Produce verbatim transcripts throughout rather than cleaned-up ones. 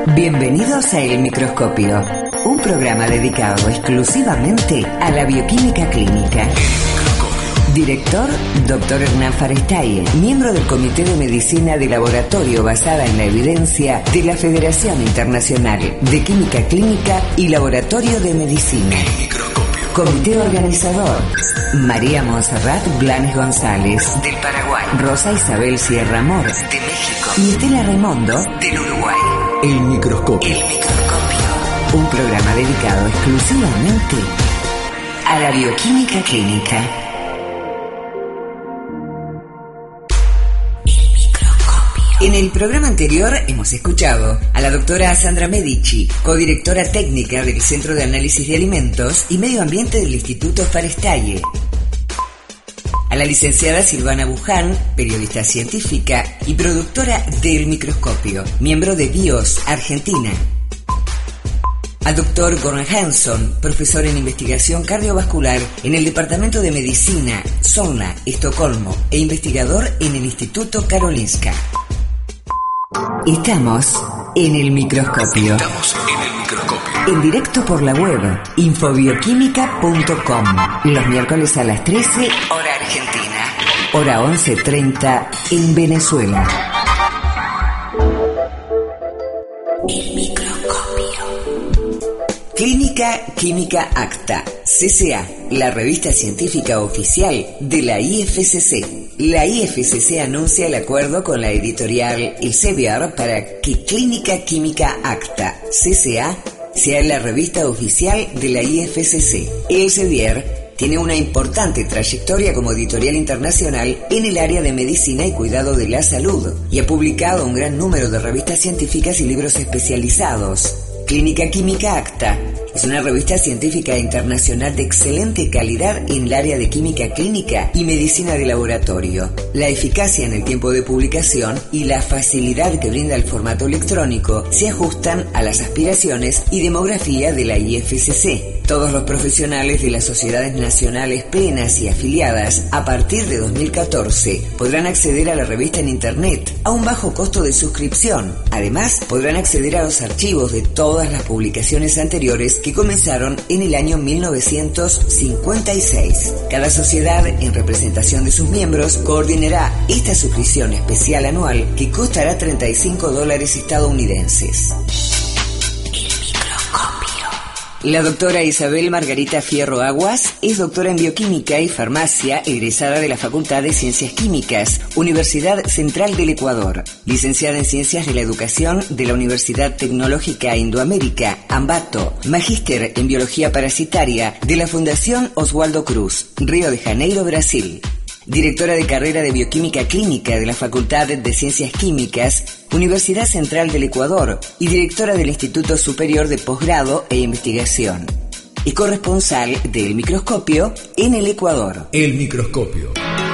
Bienvenidos a El Microscopio, un programa dedicado exclusivamente a la bioquímica clínica. Director, doctor Hernán Farestaye, miembro del Comité de Medicina de Laboratorio basada en la evidencia de la Federación Internacional de Química Clínica y Laboratorio de Medicina. Comité organizador, María Montserrat Blanes González, del Paraguay, Rosa Isabel Sierra Mor, de México, y Estela Raimondo, del Uruguay. El Microscopio. El Microscopio. Un programa dedicado exclusivamente a la bioquímica clínica. En el programa anterior hemos escuchado a la doctora Sandra Medici, codirectora técnica del Centro de Análisis de Alimentos y Medio Ambiente del Instituto Farestaye. A la licenciada Silvana Buján, periodista científica y productora del Microscopio, miembro de BIOS Argentina. Al doctor Goran Hansson, profesor en investigación cardiovascular en el Departamento de Medicina, Solna, Estocolmo, e investigador en el Instituto Karolinska. Estamos en el microscopio. Estamos en el microscopio. En directo por la web infobioquímica punto com. Los miércoles a las trece, hora argentina. Hora once treinta en Venezuela. El microscopio. Clínica Química Acta, C C A, la revista científica oficial de la I F C C. La I F C C anuncia el acuerdo con la editorial Elsevier para que Clínica Química Acta, C C A, sea la revista oficial de la I F C C. Elsevier tiene una importante trayectoria como editorial internacional en el área de medicina y cuidado de la salud y ha publicado un gran número de revistas científicas y libros especializados. Clínica Química Acta es una revista científica internacional de excelente calidad en el área de química clínica y medicina de laboratorio. La eficacia en el tiempo de publicación y la facilidad que brinda el formato electrónico se ajustan a las aspiraciones y demografía de la I F C C. Todos los profesionales de las sociedades nacionales plenas y afiliadas a partir de dos mil catorce podrán acceder a la revista en internet a un bajo costo de suscripción. Además, podrán acceder a los archivos de todas las publicaciones anteriores que comenzaron en el año mil novecientos cincuenta y seis. Cada sociedad, en representación de sus miembros, coordinará esta suscripción especial anual que costará treinta y cinco dólares estadounidenses. La doctora Isabel Margarita Fierro Aguas es doctora en bioquímica y farmacia, egresada de la Facultad de Ciencias Químicas, Universidad Central del Ecuador, licenciada en Ciencias de la Educación de la Universidad Tecnológica Indoamérica, Ambato, magíster en Biología Parasitaria de la Fundación Oswaldo Cruz, Río de Janeiro, Brasil. Directora de carrera de Bioquímica Clínica de la Facultad de Ciencias Químicas, Universidad Central del Ecuador y directora del Instituto Superior de Posgrado e Investigación. Y corresponsal del Microscopio en el Ecuador. El Microscopio.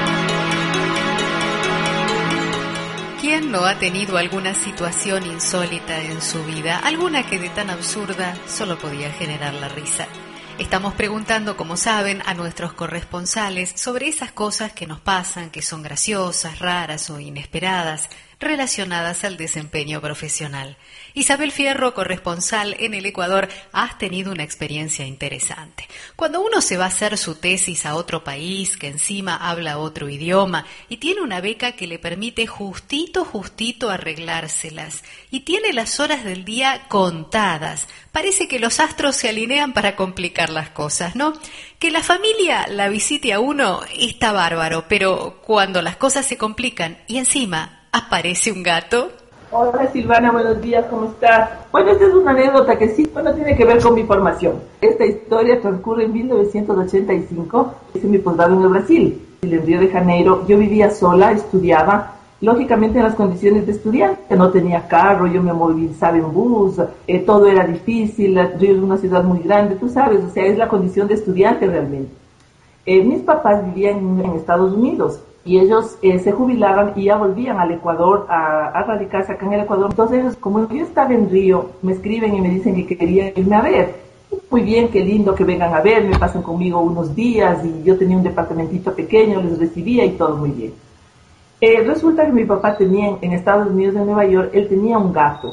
¿Quién no ha tenido alguna situación insólita en su vida? Alguna que de tan absurda solo podía generar la risa. Estamos preguntando, como saben, a nuestros corresponsales sobre esas cosas que nos pasan, que son graciosas, raras o inesperadas, relacionadas al desempeño profesional. Isabel Fierro, corresponsal en el Ecuador, has tenido una experiencia interesante. Cuando uno se va a hacer su tesis a otro país, que encima habla otro idioma, y tiene una beca que le permite justito, justito arreglárselas, y tiene las horas del día contadas, parece que los astros se alinean para complicar las cosas, ¿no? Que la familia la visite a uno está bárbaro, pero cuando las cosas se complican y encima aparece un gato. Hola Silvana, buenos días, ¿cómo estás? Bueno, esta es una anécdota que sí, bueno, tiene que ver con mi formación. Esta historia transcurre en mil novecientos ochenta y cinco, hice mi posgrado en el Brasil, en Río de Janeiro. Yo vivía sola, estudiaba, lógicamente en las condiciones de estudiante, no tenía carro, yo me movilizaba en bus, eh, todo era difícil, Río es una ciudad muy grande, tú sabes, o sea, es la condición de estudiante realmente. Eh, mis papás vivían en, en Estados Unidos, y ellos eh, se jubilaban y ya volvían al Ecuador a, a radicarse acá en el Ecuador. Entonces ellos, como yo estaba en Río, me escriben y me dicen que querían irme a ver. Muy bien, qué lindo que vengan a verme, pasan conmigo unos días, y yo tenía un departamentito pequeño, les recibía y todo muy bien. Eh, resulta que mi papá tenía en Estados Unidos, en Nueva York, él tenía un gato.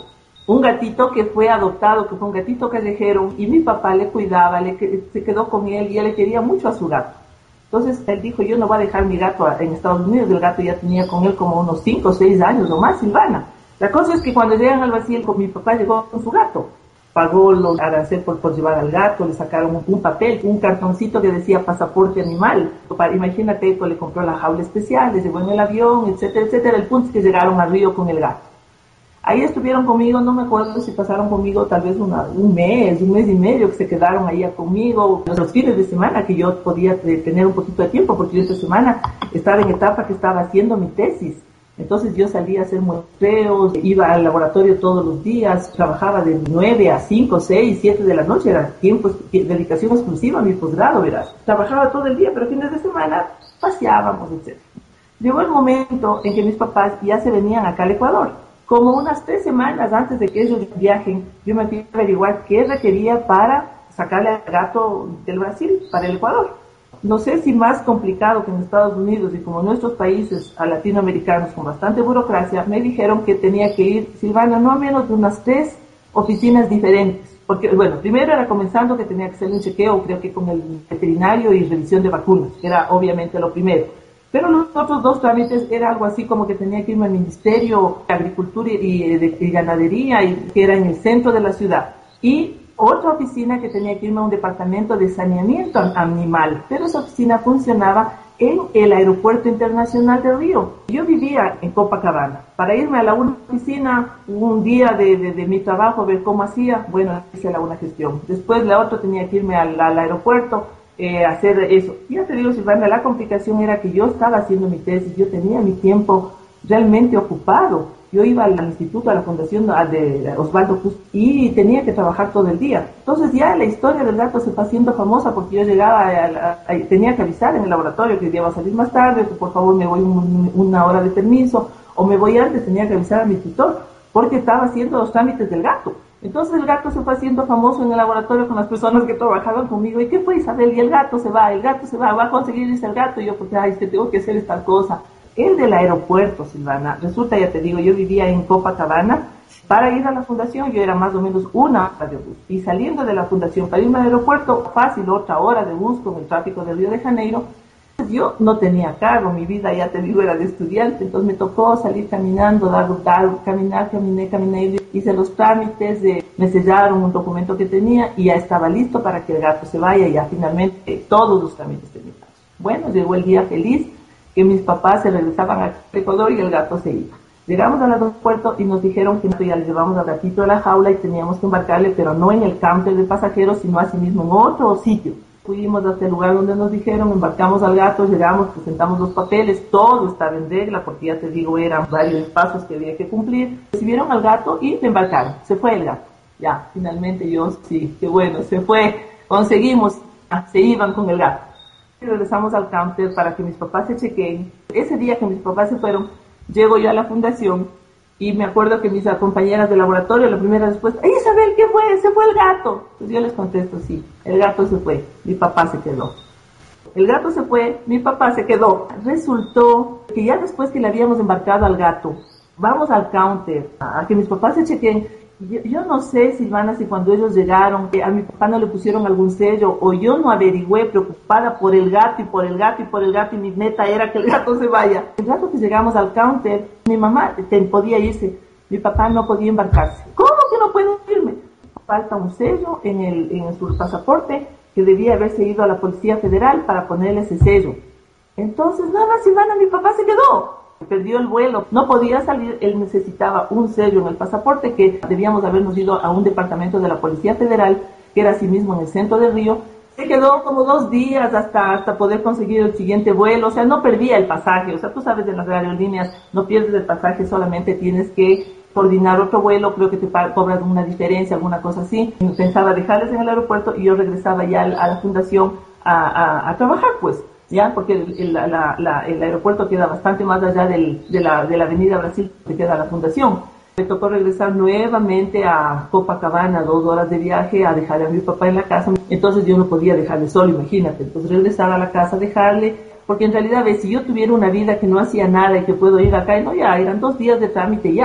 un gatito que fue adoptado, que fue un gatito callejero, y mi papá le cuidaba, le, se quedó con él y él le quería mucho a su gato. Entonces él dijo, yo no voy a dejar mi gato en Estados Unidos. El gato ya tenía con él como unos cinco o seis años o más, Silvana. La cosa es que cuando llegan al Brasil, mi papá llegó con su gato. Pagó los aranceles por, por llevar al gato, le sacaron un, un papel, un cartoncito que decía pasaporte animal. Para, imagínate, pues, le compró la jaula especial, le llevó en el avión, etcétera, etcétera. El punto es que llegaron a Río con el gato. Ahí estuvieron conmigo, no me acuerdo si pasaron conmigo tal vez una, un mes, un mes y medio que se quedaron ahí conmigo. Los fines de semana que yo podía tener un poquito de tiempo, porque yo esta semana estaba en etapa que estaba haciendo mi tesis. Entonces yo salía a hacer muestreos, iba al laboratorio todos los días, trabajaba de nueve a cinco, seis, siete de la noche, era tiempo, dedicación exclusiva a mi posgrado, verás. Trabajaba todo el día, pero fines de semana paseábamos, etcétera. Llegó el momento en que mis papás ya se venían acá al Ecuador. Como unas tres semanas antes de que ellos viajen, yo me fui a averiguar qué requería para sacarle al gato del Brasil para el Ecuador. No sé si más complicado que en Estados Unidos, y como en nuestros países a latinoamericanos con bastante burocracia, me dijeron que tenía que ir, Silvana, no a menos de unas tres oficinas diferentes. Porque, bueno, primero era comenzando que tenía que hacer un chequeo, creo que con el veterinario y revisión de vacunas, que era obviamente lo primero. Pero los otros dos trámites era algo así como que tenía que irme al Ministerio de Agricultura y, y, de, y Ganadería, y, que era en el centro de la ciudad. Y otra oficina que tenía que irme a un departamento de saneamiento animal. Pero esa oficina funcionaba en el Aeropuerto Internacional de Río. Yo vivía en Copacabana. Para irme a la una oficina, un día de, de, de mi trabajo, ver cómo hacía, bueno, hice la una gestión. Después la otra tenía que irme al, al aeropuerto, Eh, hacer eso. Ya te digo, Silvana, la complicación era que yo estaba haciendo mi tesis, yo tenía mi tiempo realmente ocupado. Yo iba al instituto, a la fundación de Osvaldo Cruz, y tenía que trabajar todo el día. Entonces ya la historia del gato se fue haciendo famosa porque yo llegaba, a, a, a, tenía que avisar en el laboratorio que iba a salir más tarde, que por favor me voy un, una hora de permiso, o me voy antes, tenía que avisar a mi tutor porque estaba haciendo los trámites del gato. Entonces el gato se fue haciendo famoso en el laboratorio con las personas que trabajaban conmigo. ¿Y qué fue, Isabel? Y el gato se va, el gato se va, va a conseguir irse el gato. Y yo, porque, ay, es que tengo que hacer esta cosa. El del aeropuerto, Silvana, resulta, ya te digo, yo vivía en Copacabana. Para ir a la fundación yo era más o menos una hora de bus. Y saliendo de la fundación para irme al aeropuerto, fácil, otra hora de bus con el tráfico de Río de Janeiro. Yo no tenía carro, mi vida, ya te digo, era de estudiante, entonces me tocó salir caminando, dar, dar, caminar, caminé, caminé, hice los trámites, de, me sellaron un documento que tenía y ya estaba listo para que el gato se vaya, y ya finalmente todos los trámites terminados. Bueno, llegó el día feliz que mis papás se regresaban a Ecuador y el gato se iba. Llegamos al aeropuerto y nos dijeron que ya le llevamos al gatito a la jaula y teníamos que embarcarle, pero no en el camper de pasajeros, sino así mismo en otro sitio. Fuimos hasta el lugar donde nos dijeron, embarcamos al gato, llegamos, presentamos los papeles, todo estaba en regla, porque ya te digo, eran varios pasos que había que cumplir. Recibieron al gato y le embarcaron, se fue el gato. Ya, finalmente yo, sí, qué bueno, se fue, conseguimos, se iban con el gato. Y regresamos al camper para que mis papás se chequeen. Ese día que mis papás se fueron, llego yo a la fundación, y me acuerdo que mis compañeras de laboratorio, la primera respuesta, ¡ay, Isabel, qué fue! ¡Se fue el gato! Pues yo les contesto, sí, el gato se fue, mi papá se quedó. El gato se fue, mi papá se quedó. Resultó que ya después que le habíamos embarcado al gato, vamos al counter, a que mis papás se chequen. Yo, yo no sé, Silvana, si cuando ellos llegaron, a mi papá no le pusieron algún sello, o yo no averigüé, preocupada por el gato y por el gato y por el gato, y mi meta era que el gato se vaya. El rato que llegamos al counter, mi mamá te, podía irse, mi papá no podía embarcarse. ¿Cómo que no puedo irme? Falta un sello en, el, en su pasaporte, que debía haberse ido a la Policía Federal para ponerle ese sello. Entonces, nada, Silvana, mi papá se quedó. Perdió el vuelo, no podía salir, él necesitaba un sello en el pasaporte, que debíamos habernos ido a un departamento de la Policía Federal, que era así mismo en el centro de Río. Se quedó como dos días hasta, hasta poder conseguir el siguiente vuelo, o sea, no perdía el pasaje, o sea, tú sabes, de las aerolíneas no pierdes el pasaje, solamente tienes que coordinar otro vuelo, creo que te cobran una diferencia, alguna cosa así. Pensaba dejarles en el aeropuerto y yo regresaba ya a la fundación a, a, a trabajar, pues. Ya, porque el, el, la, la, el aeropuerto queda bastante más allá del, de, la, de la avenida Brasil, que queda la fundación. Me tocó regresar nuevamente a Copacabana, dos horas de viaje, a dejar a mi papá en la casa. Entonces yo no podía dejarle solo, imagínate. Entonces regresar a la casa, dejarle, porque en realidad, ves, si yo tuviera una vida que no hacía nada y que puedo ir acá, y no, ya, eran dos días de trámite ya.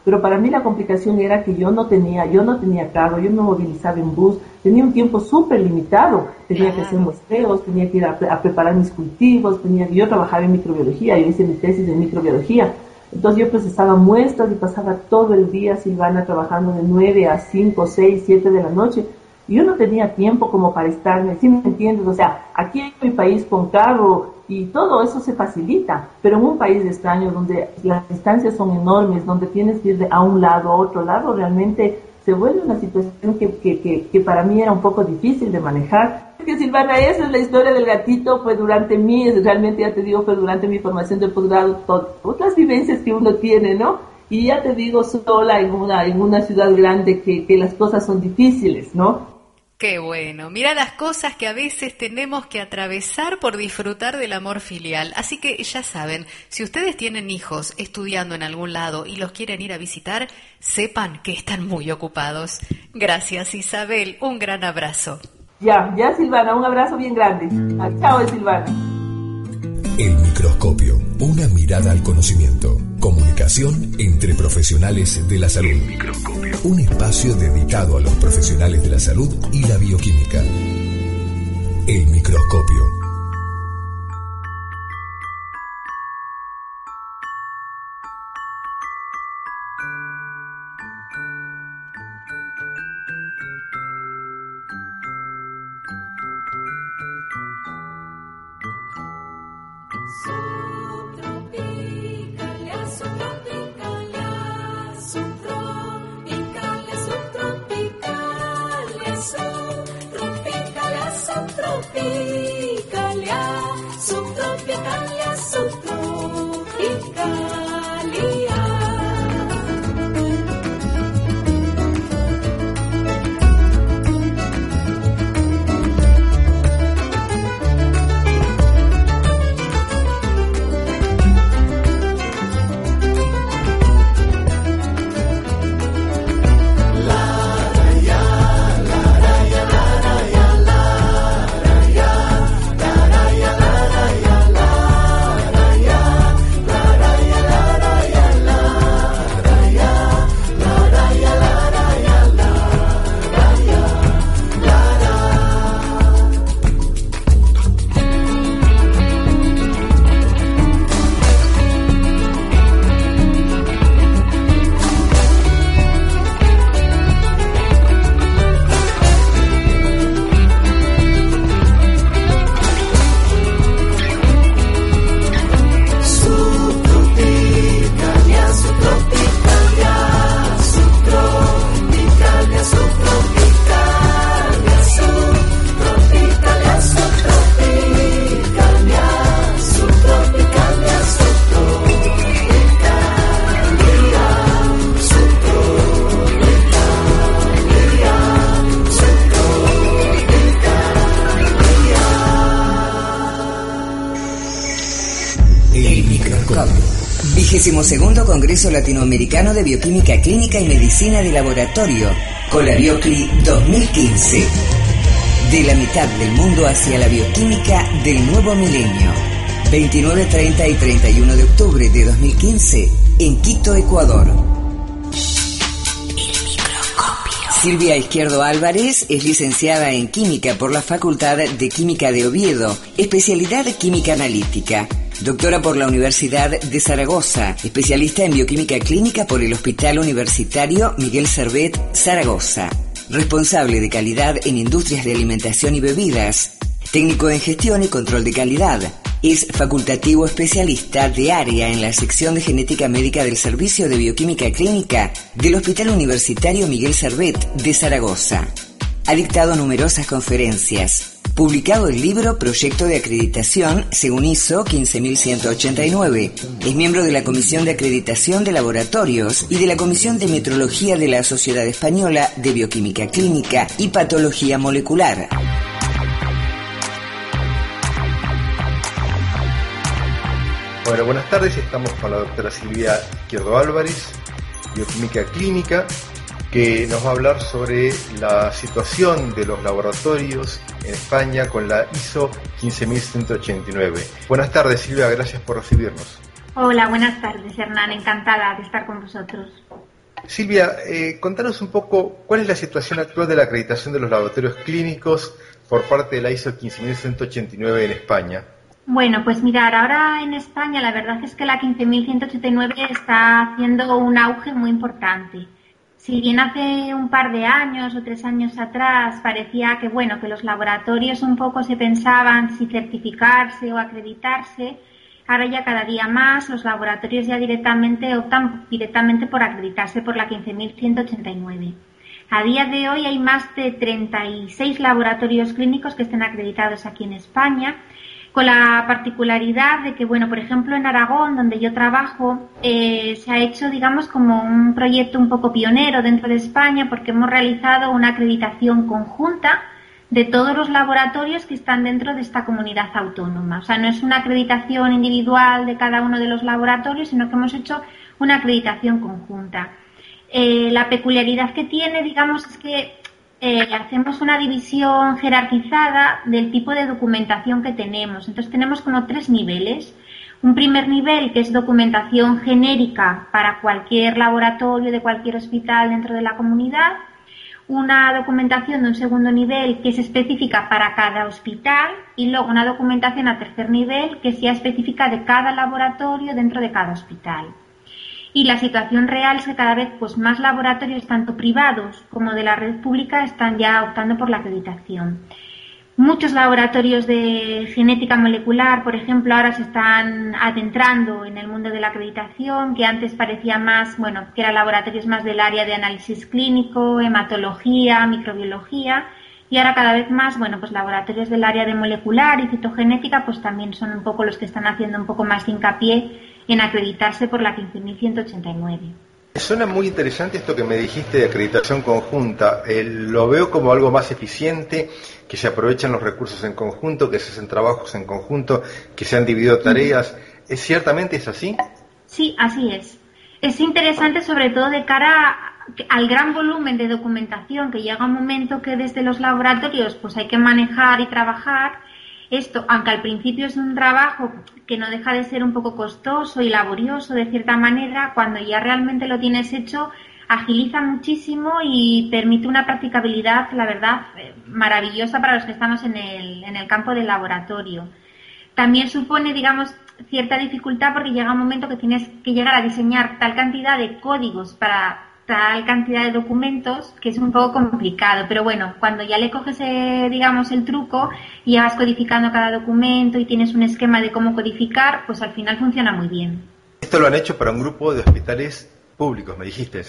Pero para mí la complicación era que yo no tenía, yo no tenía carro, yo me movilizaba en bus, tenía un tiempo súper limitado, tenía que hacer muestreos, tenía que ir a, a preparar mis cultivos, tenía, yo trabajaba en microbiología, yo hice mi tesis en microbiología, entonces yo procesaba muestras y pasaba todo el día, Silvana, trabajando de nueve a cinco, seis, siete de la noche. Yo no tenía tiempo como para estarme, ¿sí me entiendes? O sea, aquí en mi país con carro y todo eso se facilita, pero en un país extraño donde las distancias son enormes, donde tienes que ir de a un lado a otro lado, realmente se vuelve una situación que, que, que, que para mí era un poco difícil de manejar. Es que, Silvana, esa es la historia del gatito, pues durante mí, realmente ya te digo, pues durante mi formación de posgrado, todas las vivencias que uno tiene, ¿no? Y ya te digo, sola en una, en una ciudad grande que, que las cosas son difíciles, ¿no? Qué bueno, mira las cosas que a veces tenemos que atravesar por disfrutar del amor filial. Así que ya saben, si ustedes tienen hijos estudiando en algún lado y los quieren ir a visitar, sepan que están muy ocupados. Gracias, Isabel, un gran abrazo. Ya, ya, Silvana, un abrazo bien grande. Chao, Silvana. El microscopio, una mirada al conocimiento. Comunicación entre profesionales de la salud. El microscopio. Un espacio dedicado a los profesionales de la salud y la bioquímica. El microscopio. vigésimo segundo Congreso Latinoamericano de Bioquímica Clínica y Medicina de Laboratorio, Colabiocli dos mil quince. De la mitad del mundo hacia la bioquímica del nuevo milenio. veintinueve, treinta y treinta y uno de octubre de dos mil quince en Quito, Ecuador. Silvia Izquierdo Álvarez es licenciada en Química por la Facultad de Química de Oviedo, especialidad Química Analítica. Doctora por la Universidad de Zaragoza, especialista en Bioquímica Clínica por el Hospital Universitario Miguel Servet, Zaragoza. Responsable de calidad en industrias de alimentación y bebidas. Técnico en gestión y control de calidad. Es facultativo especialista de área en la sección de genética médica del Servicio de Bioquímica Clínica del Hospital Universitario Miguel Servet de Zaragoza. Ha dictado numerosas conferencias. Publicado el libro Proyecto de Acreditación según I S O quince mil ciento ochenta y nueve. Es miembro de la Comisión de Acreditación de Laboratorios y de la Comisión de Metrología de la Sociedad Española de Bioquímica Clínica y Patología Molecular. Bueno, buenas tardes. Estamos con la doctora Silvia Izquierdo Álvarez, Bioquímica Clínica, que nos va a hablar sobre la situación de los laboratorios en España con la I S O quince mil ciento ochenta y nueve. Buenas tardes, Silvia, gracias por recibirnos. Hola, buenas tardes, Hernán, encantada de estar con vosotros. Silvia, eh, contanos un poco cuál es la situación actual de la acreditación de los laboratorios clínicos por parte de la I S O quince mil ciento ochenta y nueve en España. Bueno, pues mirar, ahora en España la verdad es que la quince mil ciento ochenta y nueve está haciendo un auge muy importante. Si bien hace un par de años o tres años atrás parecía que, bueno, que los laboratorios un poco se pensaban si certificarse o acreditarse, ahora ya cada día más los laboratorios ya directamente optan directamente por acreditarse por la quince mil ciento ochenta y nueve. A día de hoy hay más de treinta y seis laboratorios clínicos que estén acreditados aquí en España, con la particularidad de que, bueno, por ejemplo, en Aragón, donde yo trabajo, eh, se ha hecho, digamos, como un proyecto un poco pionero dentro de España, porque hemos realizado una acreditación conjunta de todos los laboratorios que están dentro de esta comunidad autónoma. O sea, no es una acreditación individual de cada uno de los laboratorios, sino que hemos hecho una acreditación conjunta. Eh, la peculiaridad que tiene, digamos, es que Eh, hacemos una división jerarquizada del tipo de documentación que tenemos. Entonces tenemos como tres niveles. Un primer nivel que es documentación genérica para cualquier laboratorio de cualquier hospital dentro de la comunidad. Una documentación de un segundo nivel que es específica para cada hospital y luego una documentación a tercer nivel que sea específica de cada laboratorio dentro de cada hospital. Y la situación real es que cada vez pues, más laboratorios, tanto privados como de la red pública, están ya optando por la acreditación. Muchos laboratorios de genética molecular, por ejemplo, ahora se están adentrando en el mundo de la acreditación, que antes parecía más, bueno, que eran laboratorios más del área de análisis clínico, hematología, microbiología, y ahora cada vez más, bueno, pues laboratorios del área de molecular y citogenética, pues también son un poco los que están haciendo un poco más hincapié en acreditarse por la quince mil ciento ochenta y nueve. Suena muy interesante esto que me dijiste de acreditación conjunta. Eh, lo veo como algo más eficiente, que se aprovechan los recursos en conjunto, que se hacen trabajos en conjunto, que se han dividido tareas. ¿Es ciertamente es así? Sí, así es. Es interesante sobre todo de cara al gran volumen de documentación que llega un momento que desde los laboratorios pues hay que manejar y trabajar. Esto, aunque al principio es un trabajo que no deja de ser un poco costoso y laborioso de cierta manera, cuando ya realmente lo tienes hecho, agiliza muchísimo y permite una practicabilidad, la verdad, maravillosa para los que estamos en el, en el campo del laboratorio. También supone, digamos, cierta dificultad porque llega un momento que tienes que llegar a diseñar tal cantidad de códigos para tal cantidad de documentos que es un poco complicado, pero bueno, cuando ya le coges, eh, digamos, el truco y ya vas codificando cada documento y tienes un esquema de cómo codificar, pues al final funciona muy bien. Esto lo han hecho para un grupo de hospitales públicos, me dijiste.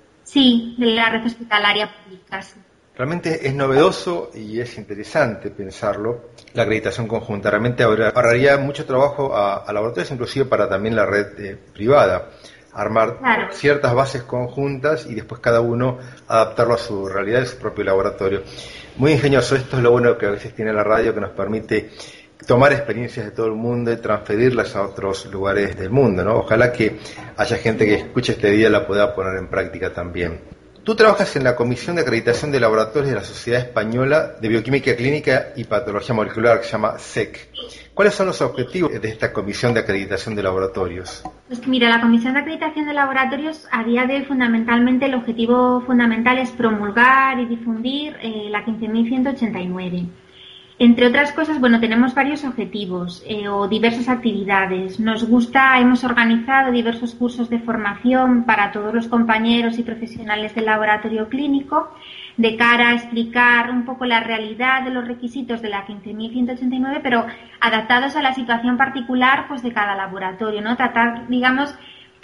Sí, de la red hospitalaria pública, sí. Realmente es novedoso y es interesante pensarlo, la acreditación conjunta. Realmente ahorraría mucho trabajo a, a laboratorios, inclusive para también la red eh, privada. Armar claro. ciertas bases conjuntas y después cada uno adaptarlo a su realidad, a su propio laboratorio. Muy ingenioso, esto es lo bueno que a veces tiene la radio, que nos permite tomar experiencias de todo el mundo y transferirlas a otros lugares del mundo, ¿no? Ojalá que haya gente que escuche este día y la pueda poner en práctica también. Tú trabajas en la Comisión de Acreditación de Laboratorios de la Sociedad Española de Bioquímica Clínica y Patología Molecular, que se llama S E C. ¿Cuáles son los objetivos de esta Comisión de Acreditación de Laboratorios? Pues mira, la Comisión de Acreditación de Laboratorios a día de hoy fundamentalmente el objetivo fundamental es promulgar y difundir eh, la quince mil ciento ochenta y nueve. Entre otras cosas, bueno, tenemos varios objetivos eh, o diversas actividades. Nos gusta, hemos organizado diversos cursos de formación para todos los compañeros y profesionales del laboratorio clínico de cara a explicar un poco la realidad de los requisitos de la quince mil ciento ochenta y nueve, pero adaptados a la situación particular pues de cada laboratorio, ¿no? Tratar, digamos,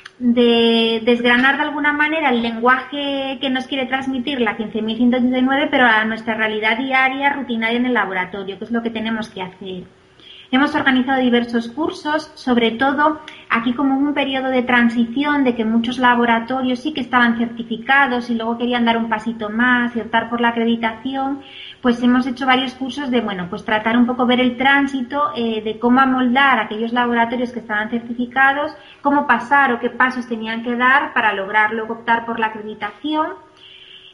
de desgranar de alguna manera el lenguaje que nos quiere transmitir la quince mil ciento ochenta y nueve, pero a nuestra realidad diaria, rutinaria en el laboratorio, que es lo que tenemos que hacer. Hemos organizado diversos cursos, sobre todo aquí como un periodo de transición de que muchos laboratorios sí que estaban certificados y luego querían dar un pasito más y optar por la acreditación, pues hemos hecho varios cursos de, bueno, pues tratar un poco ver el tránsito eh, de cómo amoldar aquellos laboratorios que estaban certificados, cómo pasar o qué pasos tenían que dar para lograr luego optar por la acreditación.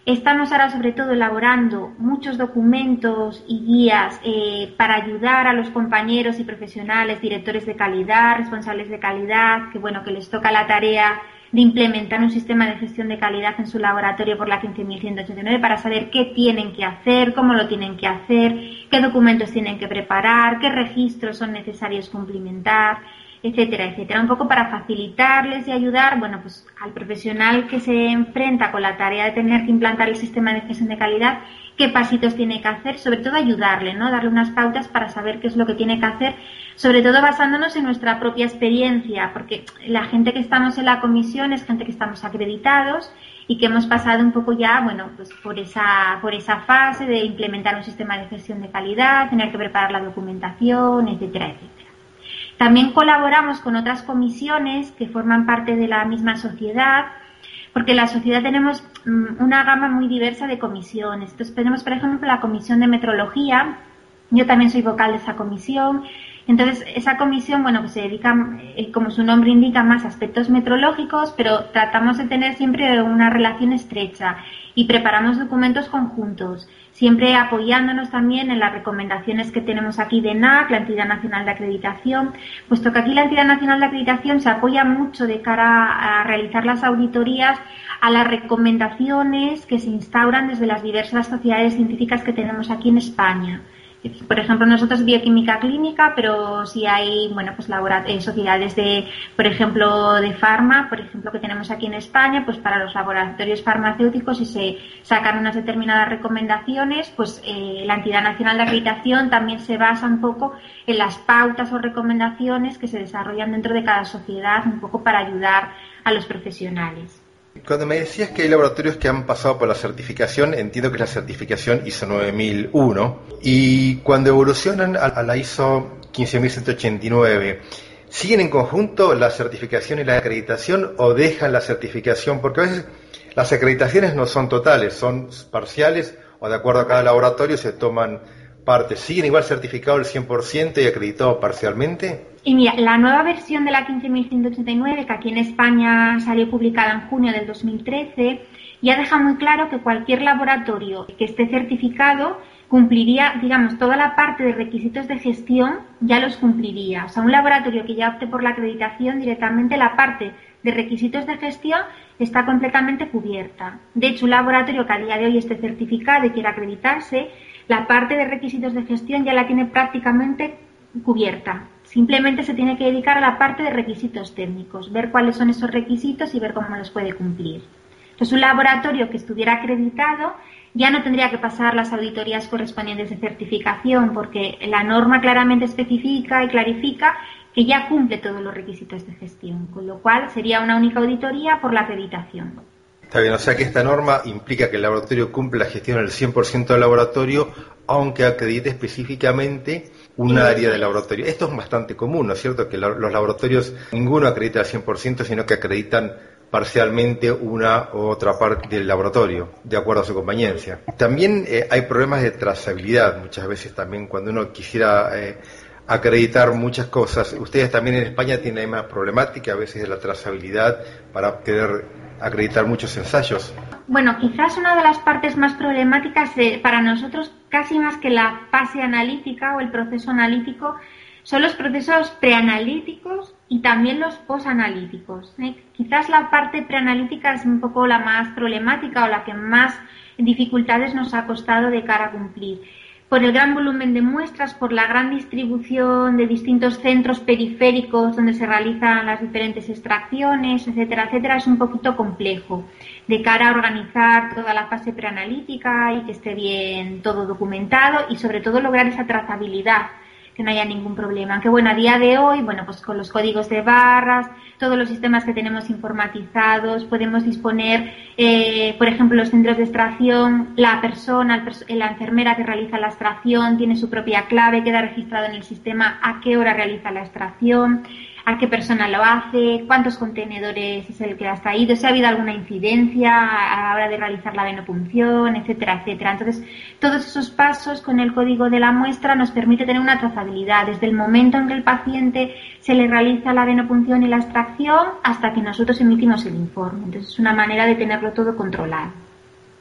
Estamos ahora sobre todo elaborando muchos documentos y guías eh, para ayudar a los compañeros y profesionales, directores de calidad, responsables de calidad, que bueno, que les toca la tarea de implementar un sistema de gestión de calidad en su laboratorio por la quince mil ciento ochenta y nueve para saber qué tienen que hacer, cómo lo tienen que hacer, qué documentos tienen que preparar, qué registros son necesarios cumplimentar, etcétera, etcétera. Un poco para facilitarles y ayudar, bueno, pues al profesional que se enfrenta con la tarea de tener que implantar el sistema de gestión de calidad, qué pasitos tiene que hacer, sobre todo ayudarle, ¿no? Darle unas pautas para saber qué es lo que tiene que hacer, sobre todo basándonos en nuestra propia experiencia, porque la gente que estamos en la comisión es gente que estamos acreditados y que hemos pasado un poco ya, bueno, pues por esa, por esa fase de implementar un sistema de gestión de calidad, tener que preparar la documentación, etcétera, etcétera. También colaboramos con otras comisiones que forman parte de la misma sociedad, porque en la sociedad tenemos una gama muy diversa de comisiones. Entonces tenemos, por ejemplo, la comisión de metrología. Yo también soy vocal de esa comisión. Entonces, esa comisión, bueno, pues se dedica, como su nombre indica, más a aspectos metrológicos, pero tratamos de tener siempre una relación estrecha y preparamos documentos conjuntos, siempre apoyándonos también en las recomendaciones que tenemos aquí de N A C, la Entidad Nacional de Acreditación, puesto que aquí la Entidad Nacional de Acreditación se apoya mucho de cara a realizar las auditorías a las recomendaciones que se instauran desde las diversas sociedades científicas que tenemos aquí en España. Por ejemplo, nosotros bioquímica clínica, pero si hay, bueno, pues eh, sociedades de, por ejemplo, de farma, por ejemplo, que tenemos aquí en España, pues para los laboratorios farmacéuticos, si se sacan unas determinadas recomendaciones, pues eh, la Entidad Nacional de Acreditación también se basa un poco en las pautas o recomendaciones que se desarrollan dentro de cada sociedad, un poco para ayudar a los profesionales. Cuando me decías que hay laboratorios que han pasado por la certificación, entiendo que es la certificación I S O nueve mil uno, y cuando evolucionan a la I S O quince mil ciento ochenta y nueve, ¿siguen en conjunto la certificación y la acreditación o dejan la certificación? Porque a veces las acreditaciones no son totales, son parciales o de acuerdo a cada laboratorio se toman partes. ¿Siguen igual certificado el cien por ciento y acreditado parcialmente? Y mira, la nueva versión de la quince mil ciento ochenta y nueve, que aquí en España salió publicada en junio del dos mil trece, ya deja muy claro que cualquier laboratorio que esté certificado cumpliría, digamos, toda la parte de requisitos de gestión, ya los cumpliría. O sea, un laboratorio que ya opte por la acreditación, directamente la parte de requisitos de gestión está completamente cubierta. De hecho, un laboratorio que a día de hoy esté certificado y quiera acreditarse, la parte de requisitos de gestión ya la tiene prácticamente cubierta. Simplemente se tiene que dedicar a la parte de requisitos técnicos, ver cuáles son esos requisitos y ver cómo los puede cumplir. Entonces, un laboratorio que estuviera acreditado ya no tendría que pasar las auditorías correspondientes de certificación, porque la norma claramente especifica y clarifica que ya cumple todos los requisitos de gestión, con lo cual sería una única auditoría por la acreditación. Está bien, o sea que esta norma implica que el laboratorio cumple la gestión del cien por ciento del laboratorio, aunque acredite específicamente un área del laboratorio. Esto es bastante común, ¿no es cierto? Que los laboratorios, ninguno acredita al cien por ciento, sino que acreditan parcialmente una u otra parte del laboratorio, de acuerdo a su conveniencia. También eh, hay problemas de trazabilidad, muchas veces también cuando uno quisiera eh, acreditar muchas cosas. Ustedes también en España tienen más problemática a veces de la trazabilidad para querer acreditar muchos ensayos. Bueno, quizás una de las partes más problemáticas de, para nosotros, casi más que la fase analítica o el proceso analítico, son los procesos preanalíticos y también los posanalíticos, ¿eh? Quizás la parte preanalítica es un poco la más problemática o la que más dificultades nos ha costado de cara a cumplir. Por el gran volumen de muestras, por la gran distribución de distintos centros periféricos donde se realizan las diferentes extracciones, etcétera, etcétera, es un poquito complejo de cara a organizar toda la fase preanalítica y que esté bien todo documentado y sobre todo lograr esa trazabilidad, que no haya ningún problema. Aunque bueno, a día de hoy, bueno, pues con los códigos de barras, todos los sistemas que tenemos informatizados, podemos disponer, eh, por ejemplo, los centros de extracción, la persona, la enfermera que realiza la extracción tiene su propia clave, queda registrado en el sistema a qué hora realiza la extracción, a qué persona lo hace, cuántos contenedores es el que ha traído, si ha habido alguna incidencia a la hora de realizar la venopunción, etcétera, etcétera. Entonces, todos esos pasos con el código de la muestra nos permite tener una trazabilidad desde el momento en que el paciente se le realiza la venopunción y la extracción hasta que nosotros emitimos el informe. Entonces, es una manera de tenerlo todo controlado.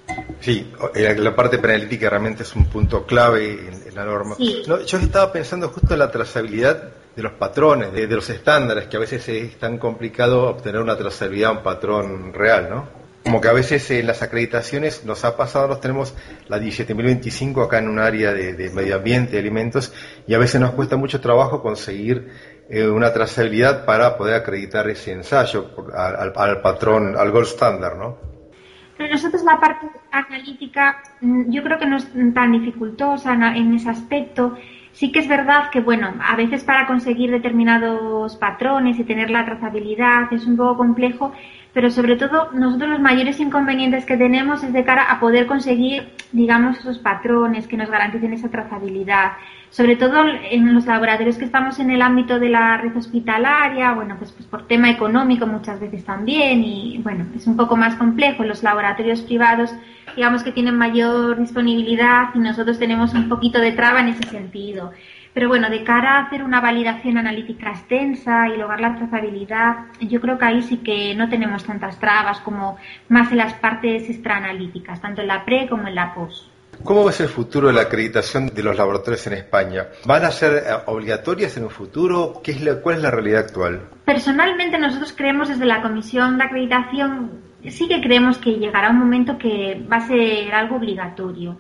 Sí, la parte penalítica realmente es un punto clave en, en la norma. Sí. No, yo estaba pensando justo en la trazabilidad de los patrones, de, de los estándares, que a veces es tan complicado obtener una trazabilidad, un patrón real, ¿no? Como que a veces en las acreditaciones nos ha pasado, nos tenemos la diecisiete mil veinticinco acá en un área de, de medio ambiente, de alimentos, y a veces nos cuesta mucho trabajo conseguir eh, una trazabilidad para poder acreditar ese ensayo al, al patrón, al gold standard, ¿no? Pero nosotros la parte analítica yo creo que no es tan dificultosa en ese aspecto. Sí que es verdad que, bueno, a veces para conseguir determinados patrones y tener la trazabilidad es un poco complejo, pero sobre todo nosotros los mayores inconvenientes que tenemos es de cara a poder conseguir, digamos, esos patrones que nos garanticen esa trazabilidad. Sobre todo en los laboratorios que estamos en el ámbito de la red hospitalaria, bueno, pues, pues por tema económico muchas veces también, y bueno, es un poco más complejo. Los laboratorios privados, digamos que tienen mayor disponibilidad y nosotros tenemos un poquito de traba en ese sentido. Pero bueno, de cara a hacer una validación analítica extensa y lograr la trazabilidad, yo creo que ahí sí que no tenemos tantas trabas como más en las partes extraanalíticas, tanto en la pre como en la post. ¿Cómo va a ser el futuro de la acreditación de los laboratorios en España? ¿Van a ser obligatorias en un futuro? ¿Qué es la, ¿Cuál es la realidad actual? Personalmente nosotros creemos desde la Comisión de Acreditación, sí que creemos que llegará un momento que va a ser algo obligatorio.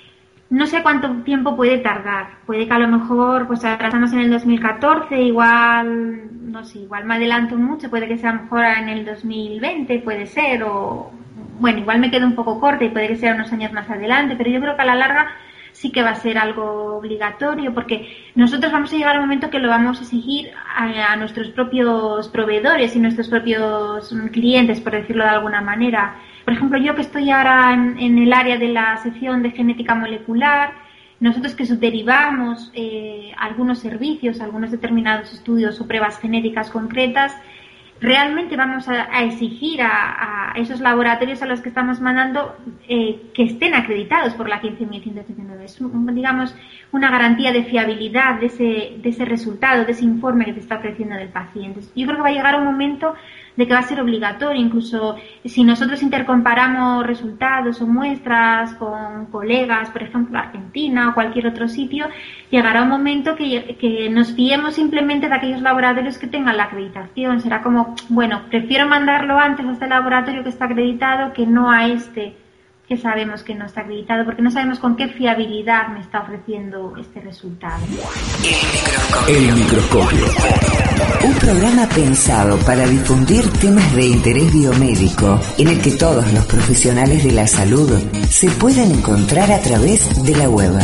No sé cuánto tiempo puede tardar. Puede que a lo mejor, pues ahora estamos en el dos mil catorce, igual, no sé, igual me adelanto mucho, puede que sea a lo mejor en el dos mil veinte, puede ser, o bueno, igual me quedo un poco corta y puede que sea unos años más adelante, pero yo creo que a la larga sí que va a ser algo obligatorio, porque nosotros vamos a llegar a un momento que lo vamos a exigir a, a nuestros propios proveedores y nuestros propios clientes, por decirlo de alguna manera. Por ejemplo, yo que estoy ahora en, en el área de la sección de genética molecular, nosotros que subderivamos eh, algunos servicios, algunos determinados estudios o pruebas genéticas concretas, realmente vamos a, a exigir a, a esos laboratorios a los que estamos mandando eh, que estén acreditados por la quince mil ciento ochenta y nueve. Es, un, digamos, una garantía de fiabilidad de ese, de ese resultado, de ese informe que te está ofreciendo del paciente. Yo creo que va a llegar un momento de que va a ser obligatorio, incluso si nosotros intercomparamos resultados o muestras con colegas, por ejemplo, Argentina o cualquier otro sitio, llegará un momento que, que nos fiemos simplemente de aquellos laboratorios que tengan la acreditación. Será como, bueno, prefiero mandarlo antes a este laboratorio que está acreditado que no a este que sabemos que no está acreditado, porque no sabemos con qué fiabilidad me está ofreciendo este resultado. El microscopio. Un programa pensado para difundir temas de interés biomédico, en el que todos los profesionales de la salud se puedan encontrar a través de la web.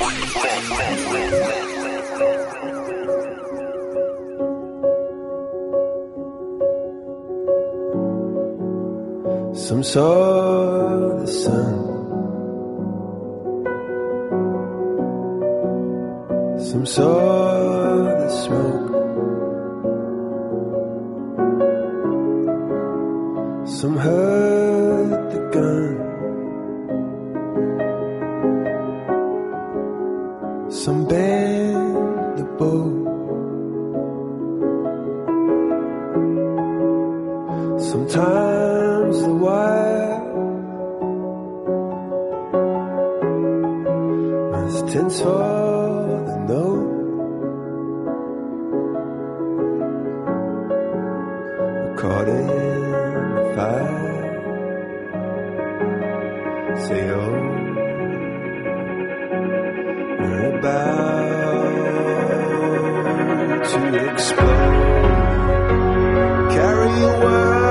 Some saw the sun, some saw the smoke, some heard the gun, some bent the bow, sometimes the wire was tense for the no. We're caught in the fire. Say oh, we're about to explode. Carry a word.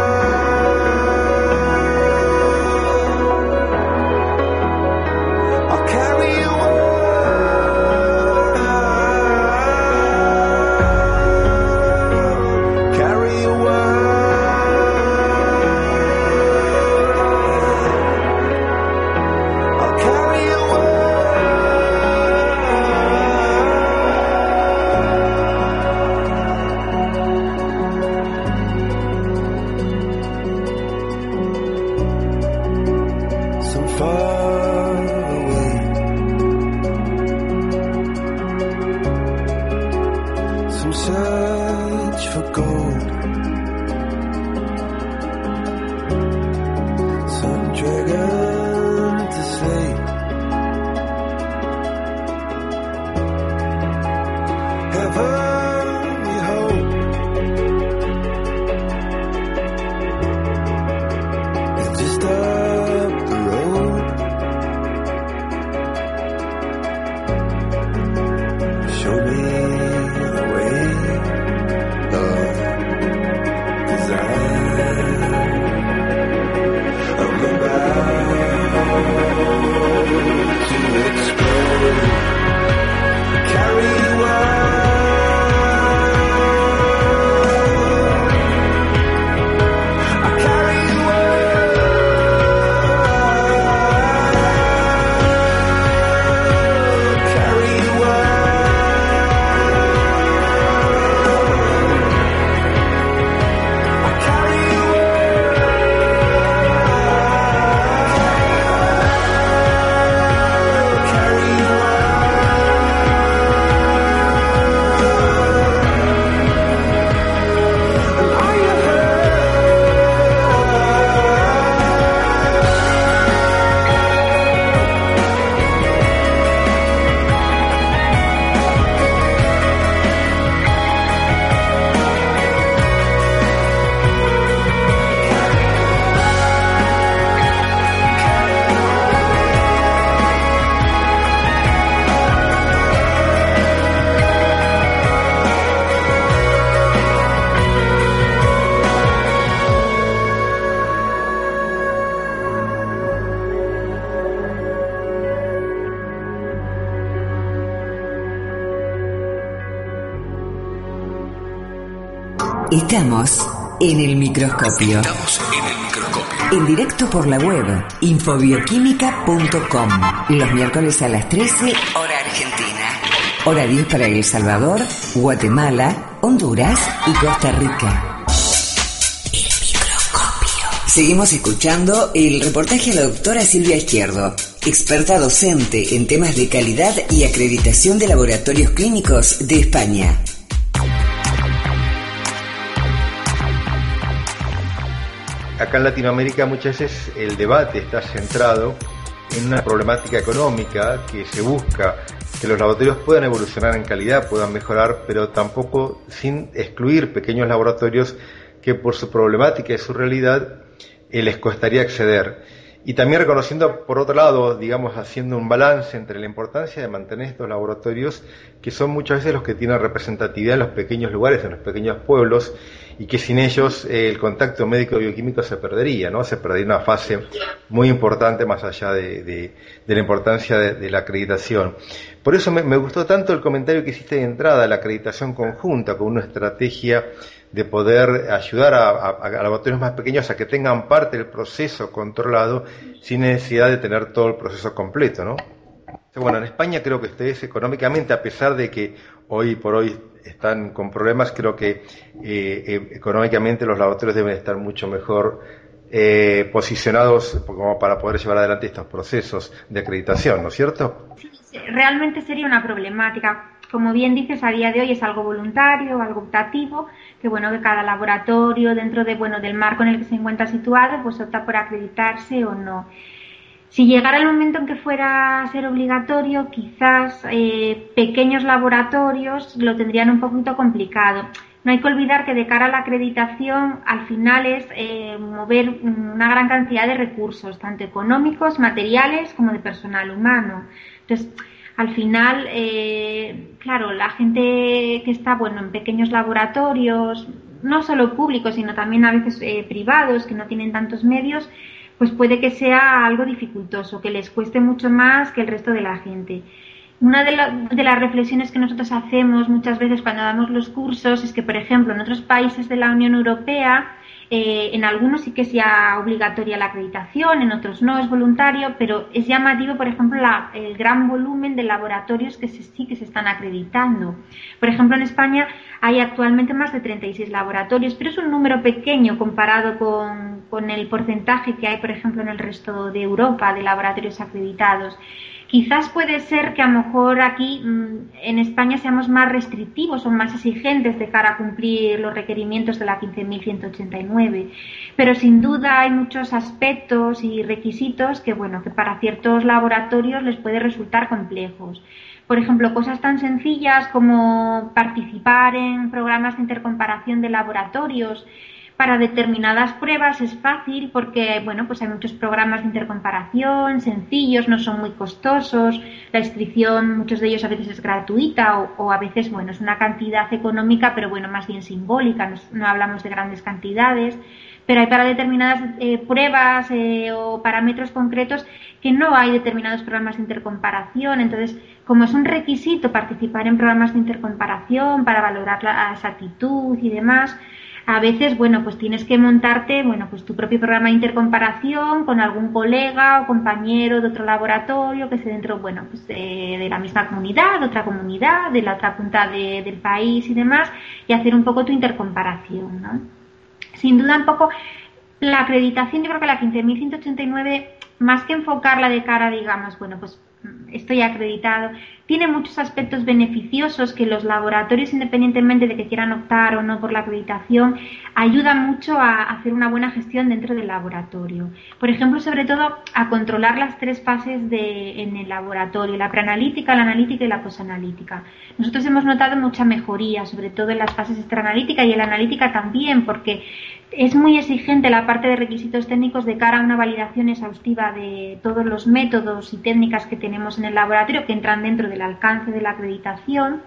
Estamos en el microscopio. Estamos en el microscopio. En directo por la web infobioquímica punto com. Los miércoles a las trece, hora argentina. Hora diez para El Salvador, Guatemala, Honduras y Costa Rica. El microscopio. Seguimos escuchando el reportaje de la doctora Silvia Izquierdo, experta docente en temas de calidad y acreditación de laboratorios clínicos de España. Acá en Latinoamérica muchas veces el debate está centrado en una problemática económica que se busca que los laboratorios puedan evolucionar en calidad, puedan mejorar, pero tampoco sin excluir pequeños laboratorios que por su problemática y su realidad eh, les costaría acceder. Y también reconociendo, por otro lado, digamos, haciendo un balance entre la importancia de mantener estos laboratorios, que son muchas veces los que tienen representatividad en los pequeños lugares, en los pequeños pueblos, y que sin ellos eh, el contacto médico-bioquímico se perdería, ¿no? Se perdería una fase muy importante más allá de, de, de la importancia de, de la acreditación. Por eso me, me gustó tanto el comentario que hiciste de entrada, la acreditación conjunta, con una estrategia de poder ayudar a, a, a laboratorios más pequeños a que tengan parte del proceso controlado sin necesidad de tener todo el proceso completo, ¿no? Bueno, en España creo que ustedes económicamente, a pesar de que hoy por hoy están con problemas, creo que eh, eh, económicamente los laboratorios deben estar mucho mejor eh, posicionados como para poder llevar adelante estos procesos de acreditación, ¿no es cierto? Sí, realmente sería una problemática. Como bien dices, a día de hoy es algo voluntario, algo optativo, que bueno, que cada laboratorio dentro de bueno del marco en el que se encuentra situado, pues opta por acreditarse o no. Si llegara el momento en que fuera a ser obligatorio, quizás eh, pequeños laboratorios lo tendrían un poquito complicado. No hay que olvidar que de cara a la acreditación, al final es eh, mover una gran cantidad de recursos, tanto económicos, materiales, como de personal humano. Entonces, al final, eh, claro, la gente que está bueno en pequeños laboratorios, no solo públicos, sino también a veces eh, privados, que no tienen tantos medios, pues puede que sea algo dificultoso, que les cueste mucho más que el resto de la gente. Una de, la, de las reflexiones que nosotros hacemos muchas veces cuando damos los cursos es que, por ejemplo, en otros países de la Unión Europea, eh, en algunos sí que sea obligatoria la acreditación, en otros no, es voluntario, pero es llamativo, por ejemplo, la, el gran volumen de laboratorios que se, sí que se están acreditando. Por ejemplo, en España hay actualmente más de treinta y seis laboratorios, pero es un número pequeño comparado con, con el porcentaje que hay, por ejemplo, en el resto de Europa de laboratorios acreditados. Quizás puede ser que a lo mejor aquí en España seamos más restrictivos o más exigentes de cara a cumplir los requerimientos de la quince mil ciento ochenta y nueve, pero sin duda hay muchos aspectos y requisitos que, bueno, que para ciertos laboratorios les puede resultar complejos. Por ejemplo, cosas tan sencillas como participar en programas de intercomparación de laboratorios. Para determinadas pruebas es fácil porque, bueno, pues hay muchos programas de intercomparación, sencillos, no son muy costosos, la inscripción, muchos de ellos a veces es gratuita o, o a veces, bueno, es una cantidad económica, pero bueno, más bien simbólica, no, no hablamos de grandes cantidades, pero hay para determinadas eh, pruebas eh, o parámetros concretos que no hay determinados programas de intercomparación. Entonces, como es un requisito participar en programas de intercomparación para valorar la exactitud y demás, a veces, bueno, pues tienes que montarte, bueno, pues tu propio programa de intercomparación con algún colega o compañero de otro laboratorio que esté dentro, bueno, pues de, de la misma comunidad, de otra comunidad, de la otra punta de, del país y demás, y hacer un poco tu intercomparación, ¿no? Sin duda, un poco, la acreditación, yo creo que la quince mil ciento ochenta y nueve, más que enfocarla de cara, digamos, bueno, pues estoy acreditado, tiene muchos aspectos beneficiosos que los laboratorios, independientemente de que quieran optar o no por la acreditación, ayudan mucho a hacer una buena gestión dentro del laboratorio. Por ejemplo, sobre todo a controlar las tres fases de, en el laboratorio, la preanalítica, la analítica y la posanalítica. Nosotros hemos notado mucha mejoría, sobre todo en las fases extraanalítica y en la analítica también, porque es muy exigente la parte de requisitos técnicos de cara a una validación exhaustiva de todos los métodos y técnicas que tenemos en el laboratorio que entran dentro del alcance de la acreditación,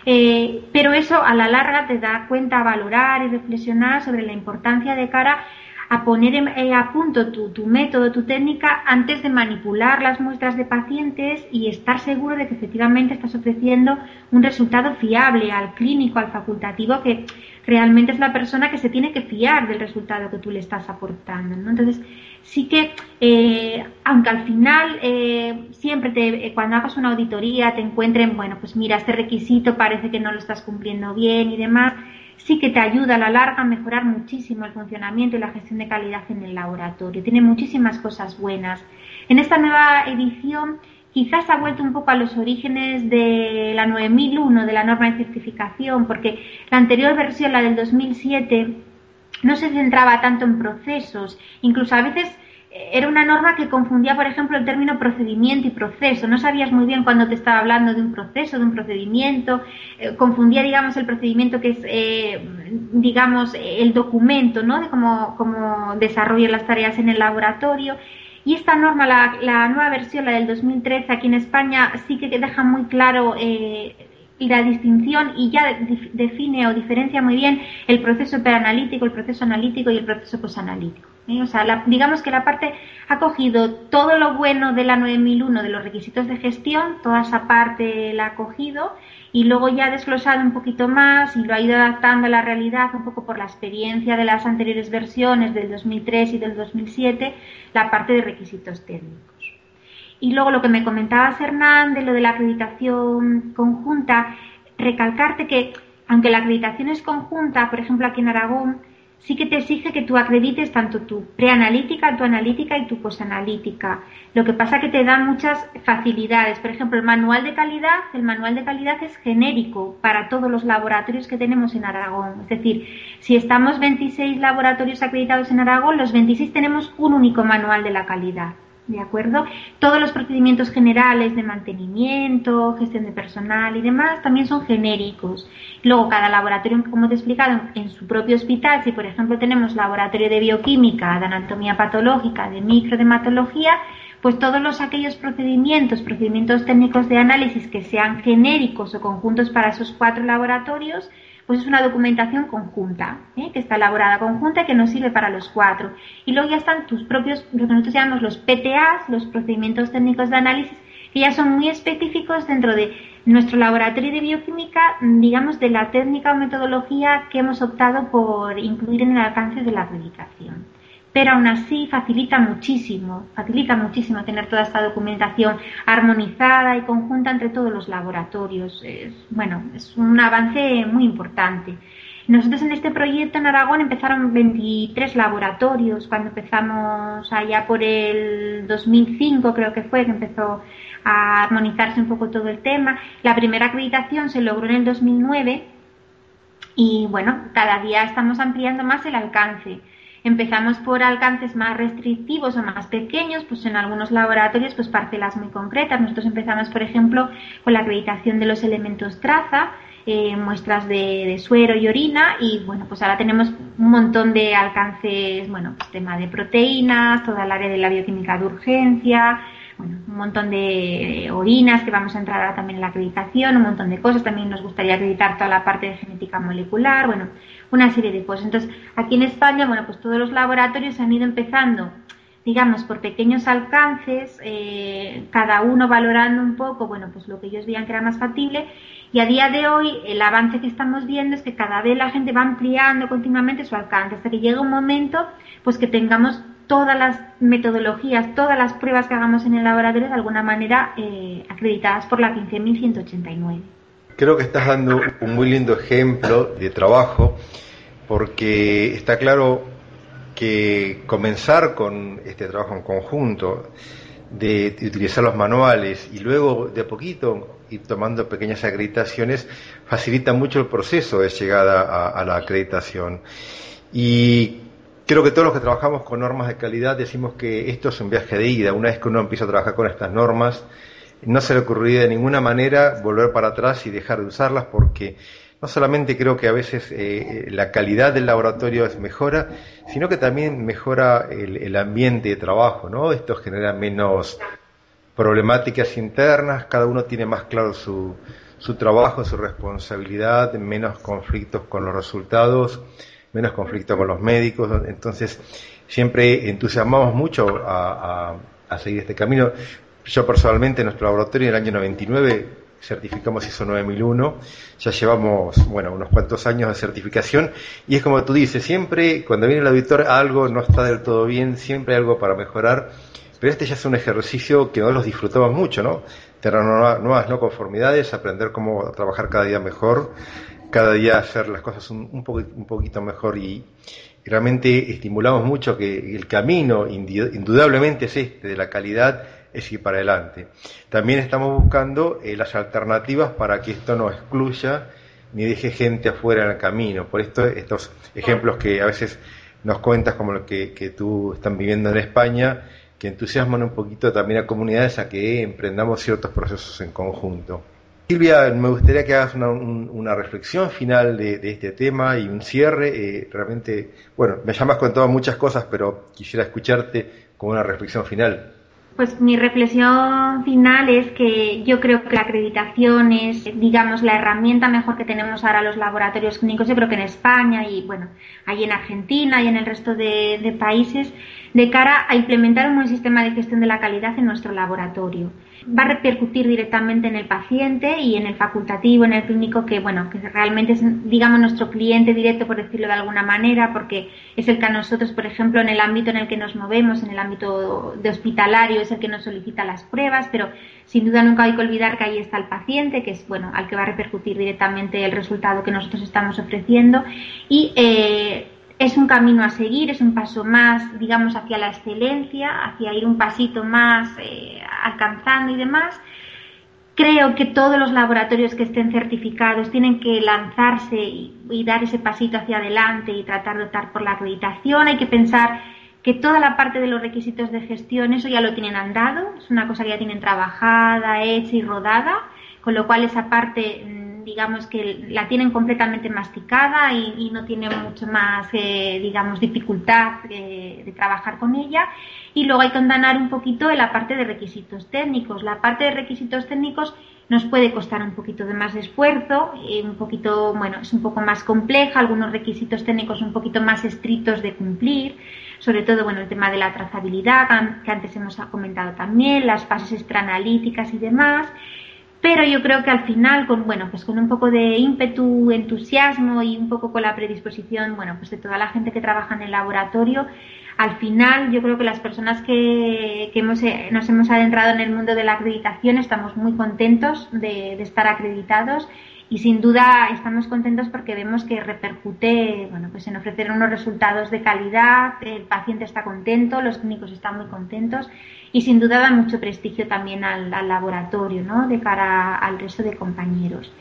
eh, pero eso a la larga te da cuenta a valorar y reflexionar sobre la importancia de cara a poner en, eh, a punto tu, tu método, tu técnica, antes de manipular las muestras de pacientes y estar seguro de que efectivamente estás ofreciendo un resultado fiable al clínico, al facultativo, que realmente es la persona que se tiene que fiar del resultado que tú le estás aportando, ¿no? Entonces, sí que, eh, aunque al final eh, siempre te, eh, cuando hagas una auditoría te encuentren, bueno, pues mira, este requisito parece que no lo estás cumpliendo bien y demás, sí que te ayuda a la larga a mejorar muchísimo el funcionamiento y la gestión de calidad en el laboratorio. Tiene muchísimas cosas buenas. En esta nueva edición quizás ha vuelto un poco a los orígenes de la nueve mil uno, de la norma de certificación, porque la anterior versión, la del dos mil siete, no se centraba tanto en procesos, incluso a veces era una norma que confundía, por ejemplo, el término procedimiento y proceso. No sabías muy bien cuándo te estaba hablando de un proceso, de un procedimiento. Eh, confundía, digamos, el procedimiento que es, eh, digamos, el documento, ¿no?, de cómo, cómo desarrollan las tareas en el laboratorio. Y esta norma, la, la nueva versión, la del dos mil trece, aquí en España, sí que deja muy claro eh, la distinción y ya de, define o diferencia muy bien el proceso preanalítico, el proceso analítico y el proceso posanalítico. ¿Eh? O sea, la, digamos que la parte ha cogido todo lo bueno de la nueve mil uno, de los requisitos de gestión, toda esa parte la ha cogido y luego ya ha desglosado un poquito más y lo ha ido adaptando a la realidad un poco por la experiencia de las anteriores versiones del dos mil tres y del dos mil siete, la parte de requisitos técnicos. Y luego lo que me comentabas, Hernán, de lo de la acreditación conjunta, recalcarte que aunque la acreditación es conjunta, por ejemplo aquí en Aragón, sí que te exige que tú acredites tanto tu preanalítica, tu analítica y tu posanalítica. Lo que pasa que te dan muchas facilidades. Por ejemplo, el manual de calidad, el manual de calidad es genérico para todos los laboratorios que tenemos en Aragón. Es decir, si estamos veintiséis laboratorios acreditados en Aragón, los veintiséis tenemos un único manual de la calidad. ¿De acuerdo? Todos los procedimientos generales de mantenimiento, gestión de personal y demás también son genéricos. Luego, cada laboratorio, como te he explicado, en su propio hospital, si por ejemplo tenemos laboratorio de bioquímica, de anatomía patológica, de microdermatología, pues todos los aquellos procedimientos, procedimientos técnicos de análisis que sean genéricos o conjuntos para esos cuatro laboratorios, pues es una documentación conjunta, ¿eh? que está elaborada conjunta y que nos sirve para los cuatro. Y luego ya están tus propios, lo que nosotros llamamos los P T As, los procedimientos técnicos de análisis, que ya son muy específicos dentro de nuestro laboratorio de bioquímica, digamos, de la técnica o metodología que hemos optado por incluir en el alcance de la acreditación. Pero aún así facilita muchísimo, facilita muchísimo tener toda esta documentación armonizada y conjunta entre todos los laboratorios. Es, bueno, es un avance muy importante. Nosotros en este proyecto en Aragón empezaron veintitrés laboratorios, cuando empezamos allá por el dos mil cinco, creo que fue, que empezó a armonizarse un poco todo el tema. La primera acreditación se logró en el dos mil nueve y bueno, cada día estamos ampliando más el alcance. Empezamos por alcances más restrictivos o más pequeños, pues en algunos laboratorios pues parcelas muy concretas. Nosotros empezamos, por ejemplo, con la acreditación de los elementos traza, eh, muestras de, de suero y orina, y bueno, pues ahora tenemos un montón de alcances, bueno, pues tema de proteínas, toda el área de la bioquímica de urgencia, bueno, un montón de orinas que vamos a entrar ahora también en la acreditación, un montón de cosas. También nos gustaría acreditar toda la parte de genética molecular, bueno, una serie de cosas. Entonces, aquí en España, bueno, pues todos los laboratorios han ido empezando, digamos, por pequeños alcances, eh, cada uno valorando un poco, bueno, pues lo que ellos veían que era más factible, y a día de hoy el avance que estamos viendo es que cada vez la gente va ampliando continuamente su alcance, hasta que llega un momento, pues que tengamos todas las metodologías, todas las pruebas que hagamos en el laboratorio de alguna manera eh, acreditadas por la quince mil ciento ochenta y nueve. Creo que estás dando un muy lindo ejemplo de trabajo, porque está claro que comenzar con este trabajo en conjunto, de, de utilizar los manuales y luego de a poquito ir tomando pequeñas acreditaciones, facilita mucho el proceso de llegada a, a la acreditación. Y creo que todos los que trabajamos con normas de calidad decimos que esto es un viaje de ida. Una vez que uno empieza a trabajar con estas normas, no se le ocurriría de ninguna manera volver para atrás y dejar de usarlas, porque no solamente creo que a veces eh, la calidad del laboratorio es mejora, sino que también mejora el, el ambiente de trabajo, ¿no? Esto genera menos problemáticas internas, cada uno tiene más claro su, su trabajo, su responsabilidad, menos conflictos con los resultados. menos conflicto con los médicos. Entonces, siempre entusiasmamos mucho a, a, a seguir este camino. Yo personalmente, en nuestro laboratorio, en el año noventa y nueve, certificamos I S O nueve mil uno, ya llevamos, bueno, unos cuantos años de certificación, y es como tú dices, siempre cuando viene el auditor algo no está del todo bien, siempre hay algo para mejorar, pero este ya es un ejercicio que nosotros disfrutamos mucho, ¿no? Tener nuevas, nuevas no conformidades, aprender cómo trabajar cada día mejor, cada día hacer las cosas un, un, po- un poquito mejor, y, y realmente estimulamos mucho que el camino indudablemente es este, de la calidad, es ir para adelante. También estamos buscando eh, las alternativas para que esto no excluya ni deje gente afuera en el camino. Por esto, estos ejemplos que a veces nos cuentas, como lo que, que tú están viviendo en España, que entusiasman un poquito también a comunidades a que emprendamos ciertos procesos en conjunto. Silvia, me gustaría que hagas una, un, una reflexión final de, de este tema y un cierre. Eh, realmente, bueno, me llamas con todas muchas cosas, pero quisiera escucharte con una reflexión final. Pues mi reflexión final es que yo creo que la acreditación es, digamos, la herramienta mejor que tenemos ahora los laboratorios clínicos. Yo creo que en España y, bueno, ahí en Argentina y en el resto de, de países, de cara a implementar un buen sistema de gestión de la calidad en nuestro laboratorio. Va a repercutir directamente en el paciente y en el facultativo, en el clínico, que bueno, que realmente es, digamos, nuestro cliente directo, por decirlo de alguna manera, porque es el que a nosotros, por ejemplo, en el ámbito en el que nos movemos, en el ámbito de hospitalario, es el que nos solicita las pruebas, pero sin duda nunca hay que olvidar que ahí está el paciente, que es, bueno, al que va a repercutir directamente el resultado que nosotros estamos ofreciendo, y eh, es un camino a seguir, es un paso más, digamos, hacia la excelencia, hacia ir un pasito más eh, alcanzando y demás. Creo que todos los laboratorios que estén certificados tienen que lanzarse y, y dar ese pasito hacia adelante y tratar de optar por la acreditación. Hay que pensar que toda la parte de los requisitos de gestión, eso ya lo tienen andado, es una cosa que ya tienen trabajada, hecha y rodada, con lo cual esa parte, digamos que la tienen completamente masticada y, y no tienen mucho más, eh, digamos, dificultad eh, de trabajar con ella. Y luego hay que andanar un poquito en la parte de requisitos técnicos. La parte de requisitos técnicos nos puede costar un poquito de más esfuerzo, eh, un poquito, bueno, es un poco más compleja, algunos requisitos técnicos un poquito más estrictos de cumplir, sobre todo, bueno, el tema de la trazabilidad, que antes hemos comentado también, las fases extraanalíticas y demás. Pero yo creo que al final, con bueno, pues con un poco de ímpetu, entusiasmo y un poco con la predisposición, bueno, pues de toda la gente que trabaja en el laboratorio, al final yo creo que las personas que, que hemos, nos hemos adentrado en el mundo de la acreditación estamos muy contentos de, de estar acreditados y sin duda estamos contentos porque vemos que repercute, bueno, pues en ofrecer unos resultados de calidad, el paciente está contento, los clínicos están muy contentos y sin duda da mucho prestigio también al, al laboratorio, ¿no?, de cara al resto de compañeros.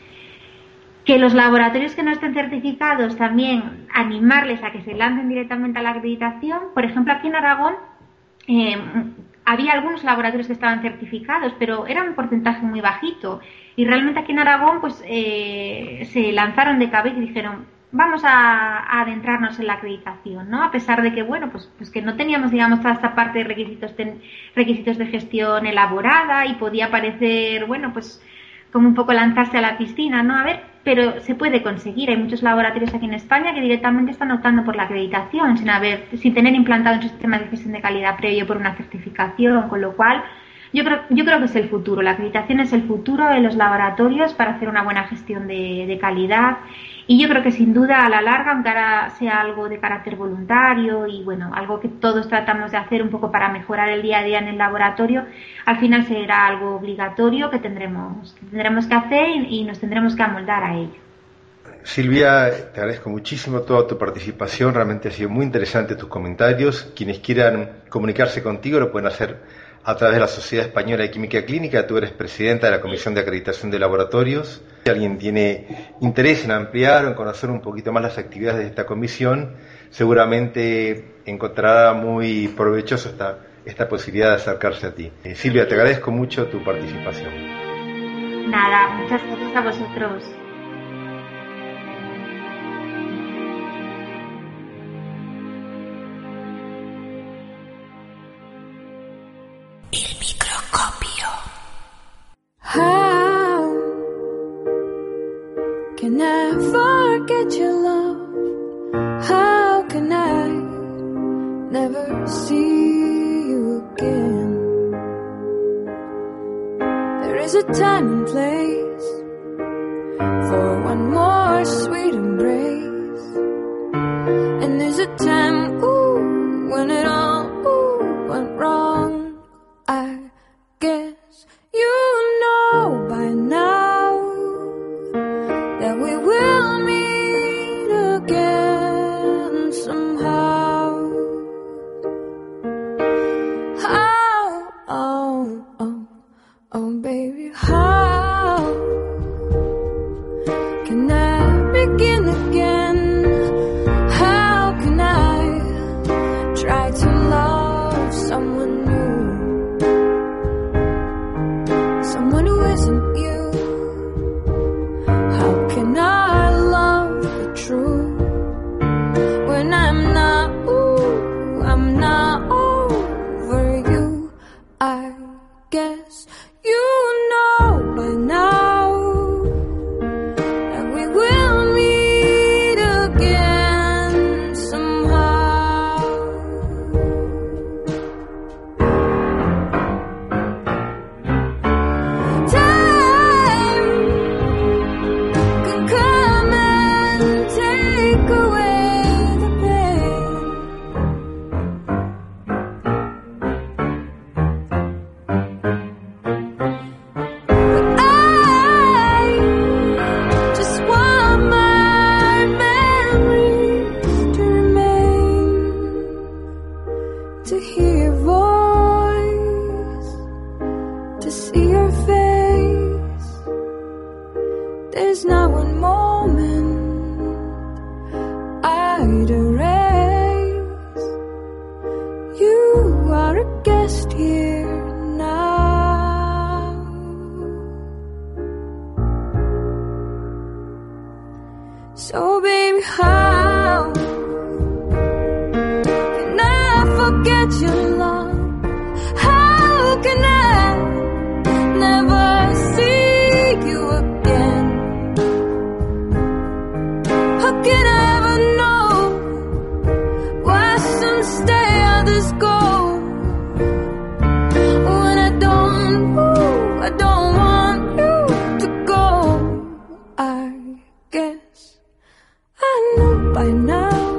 Que los laboratorios que no estén certificados también animarles a que se lancen directamente a la acreditación. Por ejemplo, aquí en Aragón eh, había algunos laboratorios que estaban certificados, pero era un porcentaje muy bajito. Y realmente aquí en Aragón pues eh, se lanzaron de cabeza y dijeron, vamos a, a adentrarnos en la acreditación, ¿no? A pesar de que, bueno, pues, pues que no teníamos, digamos, toda esta parte de requisitos, ten, requisitos de gestión elaborada y podía parecer, bueno, pues como un poco lanzarse a la piscina, ¿no? A ver, pero se puede conseguir. Hay muchos laboratorios aquí en España que directamente están optando por la acreditación sin haber, sin tener implantado un sistema de gestión de calidad previo por una certificación, con lo cual yo creo, yo creo que es el futuro. La acreditación es el futuro de los laboratorios para hacer una buena gestión de, de calidad. Y yo creo que sin duda a la larga, aunque ahora sea algo de carácter voluntario y bueno, algo que todos tratamos de hacer un poco para mejorar el día a día en el laboratorio, al final será algo obligatorio que tendremos que, tendremos que hacer y, y nos tendremos que amoldar a ello. Silvia, te agradezco muchísimo toda tu participación, realmente ha sido muy interesante tus comentarios. Quienes quieran comunicarse contigo lo pueden hacer a través de la Sociedad Española de Química Clínica. Tú eres presidenta de la Comisión de Acreditación de Laboratorios. Si alguien tiene interés en ampliar o en conocer un poquito más las actividades de esta comisión, seguramente encontrará muy provechoso esta, esta posibilidad de acercarse a ti. Eh, Silvia, te agradezco mucho tu participación. Nada, muchas gracias a vosotros. El microscopio. How can I forget your love? How a time and place for one more sweet embrace. And there's a time, ooh, when it all, ooh, went wrong. I guess you know by now that we will meet again somehow. How, oh, oh, oh baby, how can I begin again? How can I try to love someone new, someone who isn't you? How can I love the truth when I'm not, ooh, I'm not over you? I guess you know by now that we will meet again somehow. Time can come and take away the pain. But I just want my memories to remain, to hear your voice, to see your face. There's not one moment I'd erase. You are a guest here now. So baby, how can I forget your love? How can I never see you again? How can I ever know why some stay, others go? When I don't, ooh, I don't want you to go. I guess I know by now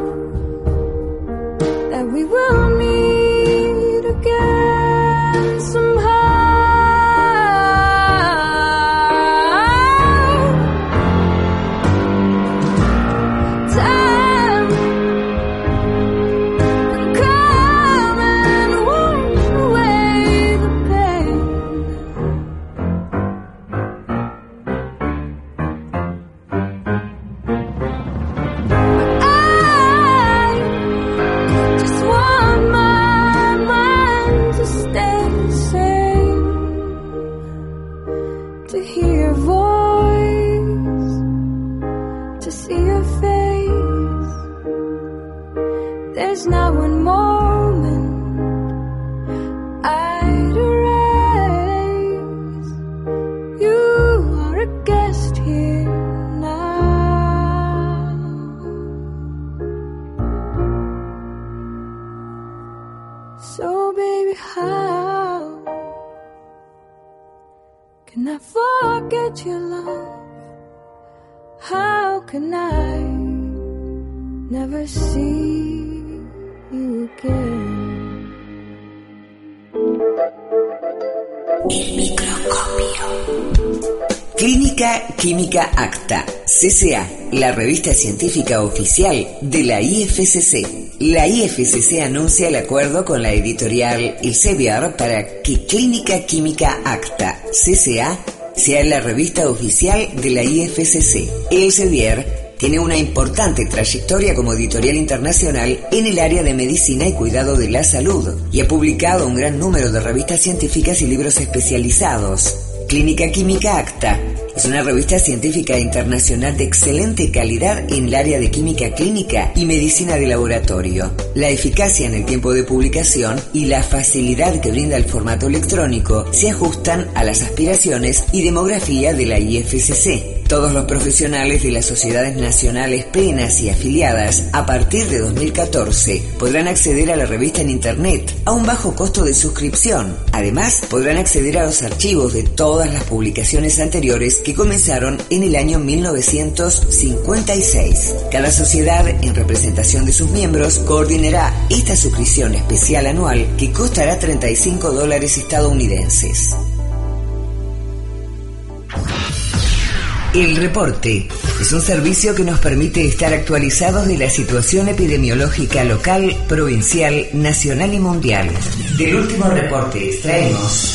that we will meet again somehow. Time can come and wash away the pain. I just want my mind to stay sane, to hear your voice, to see your face. There's not one moment I'd erase. You are a guest here now. So baby, how can I forget your love? How can I never see you again? El microscopio. Clínica Química Acta, C C A, la revista científica oficial de la I F C C. La I F C C anuncia el acuerdo con la editorial Elsevier para que Clínica Química Acta, C C A, sea la revista oficial de la I F C C. Elsevier tiene una importante trayectoria como editorial internacional en el área de medicina y cuidado de la salud y ha publicado un gran número de revistas científicas y libros especializados. Clínica Química Acta es una revista científica internacional de excelente calidad en el área de química clínica y medicina de laboratorio. La eficacia en el tiempo de publicación y la facilidad que brinda el formato electrónico se ajustan a las aspiraciones y demografía de la I F C C. Todos los profesionales de las sociedades nacionales plenas y afiliadas, a partir de dos mil catorce, podrán acceder a la revista en Internet a un bajo costo de suscripción. Además, podrán acceder a los archivos de todas las publicaciones anteriores que comenzaron en el año mil novecientos cincuenta y seis. Cada sociedad, en representación de sus miembros, coordinará esta suscripción especial anual que costará treinta y cinco dólares estadounidenses. El Reporte es un servicio que nos permite estar actualizados de la situación epidemiológica local, provincial, nacional y mundial. Del último reporte extraemos: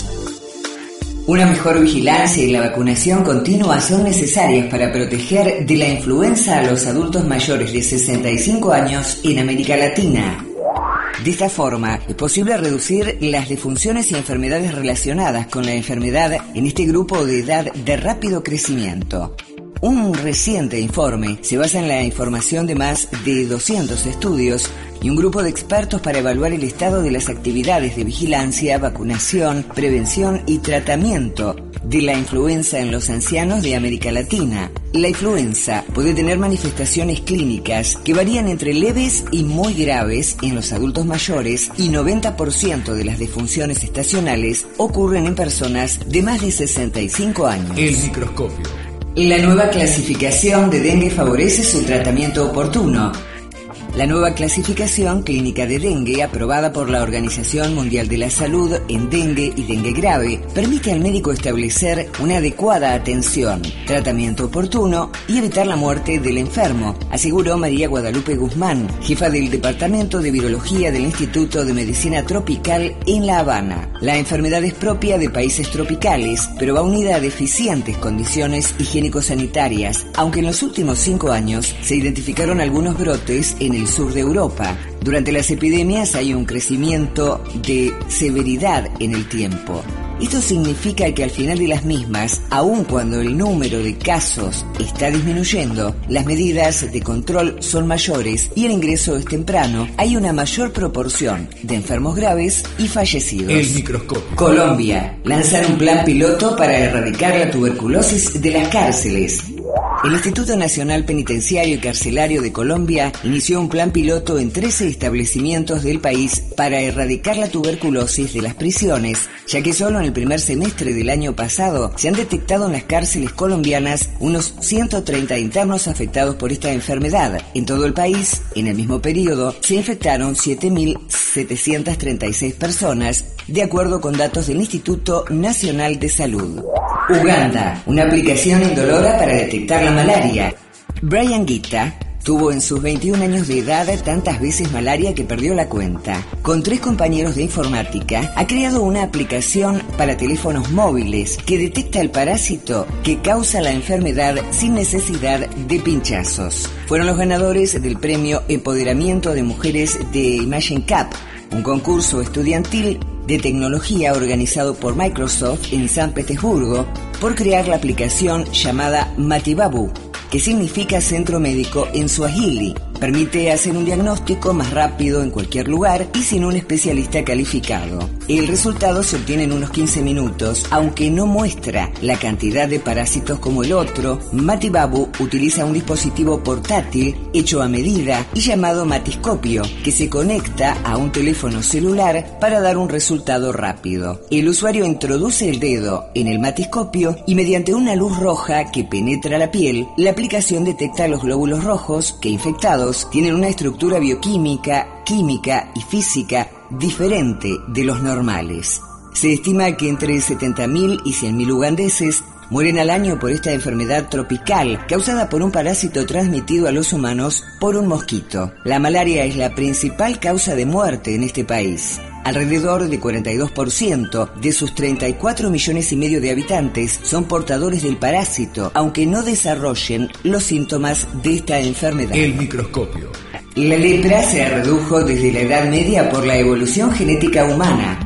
una mejor vigilancia y la vacunación continua son necesarias para proteger de la influenza a los adultos mayores de sesenta y cinco años en América Latina. De esta forma, es posible reducir las defunciones y enfermedades relacionadas con la enfermedad en este grupo de edad de rápido crecimiento. Un reciente informe se basa en la información de más de doscientos estudios y un grupo de expertos para evaluar el estado de las actividades de vigilancia, vacunación, prevención y tratamiento de la influenza en los ancianos de América Latina. La influenza puede tener manifestaciones clínicas que varían entre leves y muy graves en los adultos mayores, y noventa por ciento de las defunciones estacionales ocurren en personas de más de sesenta y cinco años. El microscopio. La nueva clasificación de dengue favorece su tratamiento oportuno. La nueva clasificación clínica de dengue, aprobada por la Organización Mundial de la Salud en dengue y dengue grave, permite al médico establecer una adecuada atención, tratamiento oportuno y evitar la muerte del enfermo, aseguró María Guadalupe Guzmán, jefa del Departamento de Virología del Instituto de Medicina Tropical en La Habana. La enfermedad es propia de países tropicales, pero va unida a deficientes condiciones higiénico-sanitarias, aunque en los últimos cinco años se identificaron algunos brotes en el sur de Europa. Durante las epidemias hay un crecimiento de severidad en el tiempo. Esto significa que al final de las mismas, aun cuando el número de casos está disminuyendo, las medidas de control son mayores y el ingreso es temprano, hay una mayor proporción de enfermos graves y fallecidos. El microscopio. Colombia lanza un plan piloto para erradicar la tuberculosis de las cárceles. El Instituto Nacional Penitenciario y Carcelario de Colombia inició un plan piloto en trece establecimientos del país para erradicar la tuberculosis de las prisiones, ya que solo en el primer semestre del año pasado se han detectado en las cárceles colombianas unos ciento treinta internos afectados por esta enfermedad. En todo el país, en el mismo periodo, se infectaron siete mil setecientas treinta y seis personas, de acuerdo con datos del Instituto Nacional de Salud. Uganda, una aplicación indolora para detectar la malaria. Brian Gita tuvo en sus veintiún años de edad tantas veces malaria que perdió la cuenta. Con tres compañeros de informática, ha creado una aplicación para teléfonos móviles que detecta el parásito que causa la enfermedad sin necesidad de pinchazos. Fueron los ganadores del premio Empoderamiento de Mujeres de Imagine Cup, un concurso estudiantil de tecnología organizado por Microsoft en San Petersburgo, por crear la aplicación llamada Matibabu, que significa centro médico en suajili. Permite hacer un diagnóstico más rápido en cualquier lugar y sin un especialista calificado. El resultado se obtiene en unos quince minutos, aunque no muestra la cantidad de parásitos como el otro. Matibabu utiliza un dispositivo portátil hecho a medida y llamado matiscopio, que se conecta a un teléfono celular para dar un resultado rápido. El usuario introduce el dedo en el matiscopio y mediante una luz roja que penetra la piel, la aplicación detecta los glóbulos rojos que, infectados, tienen una estructura bioquímica, química y física diferente de los normales. Se estima que entre setenta mil y cien mil ugandeses mueren al año por esta enfermedad tropical causada por un parásito transmitido a los humanos por un mosquito. La malaria es la principal causa de muerte en este país. Alrededor de cuarenta y dos por ciento de sus treinta y cuatro millones y medio de habitantes son portadores del parásito, aunque no desarrollen los síntomas de esta enfermedad. El microscopio. La lepra se redujo desde la Edad Media por la evolución genética humana.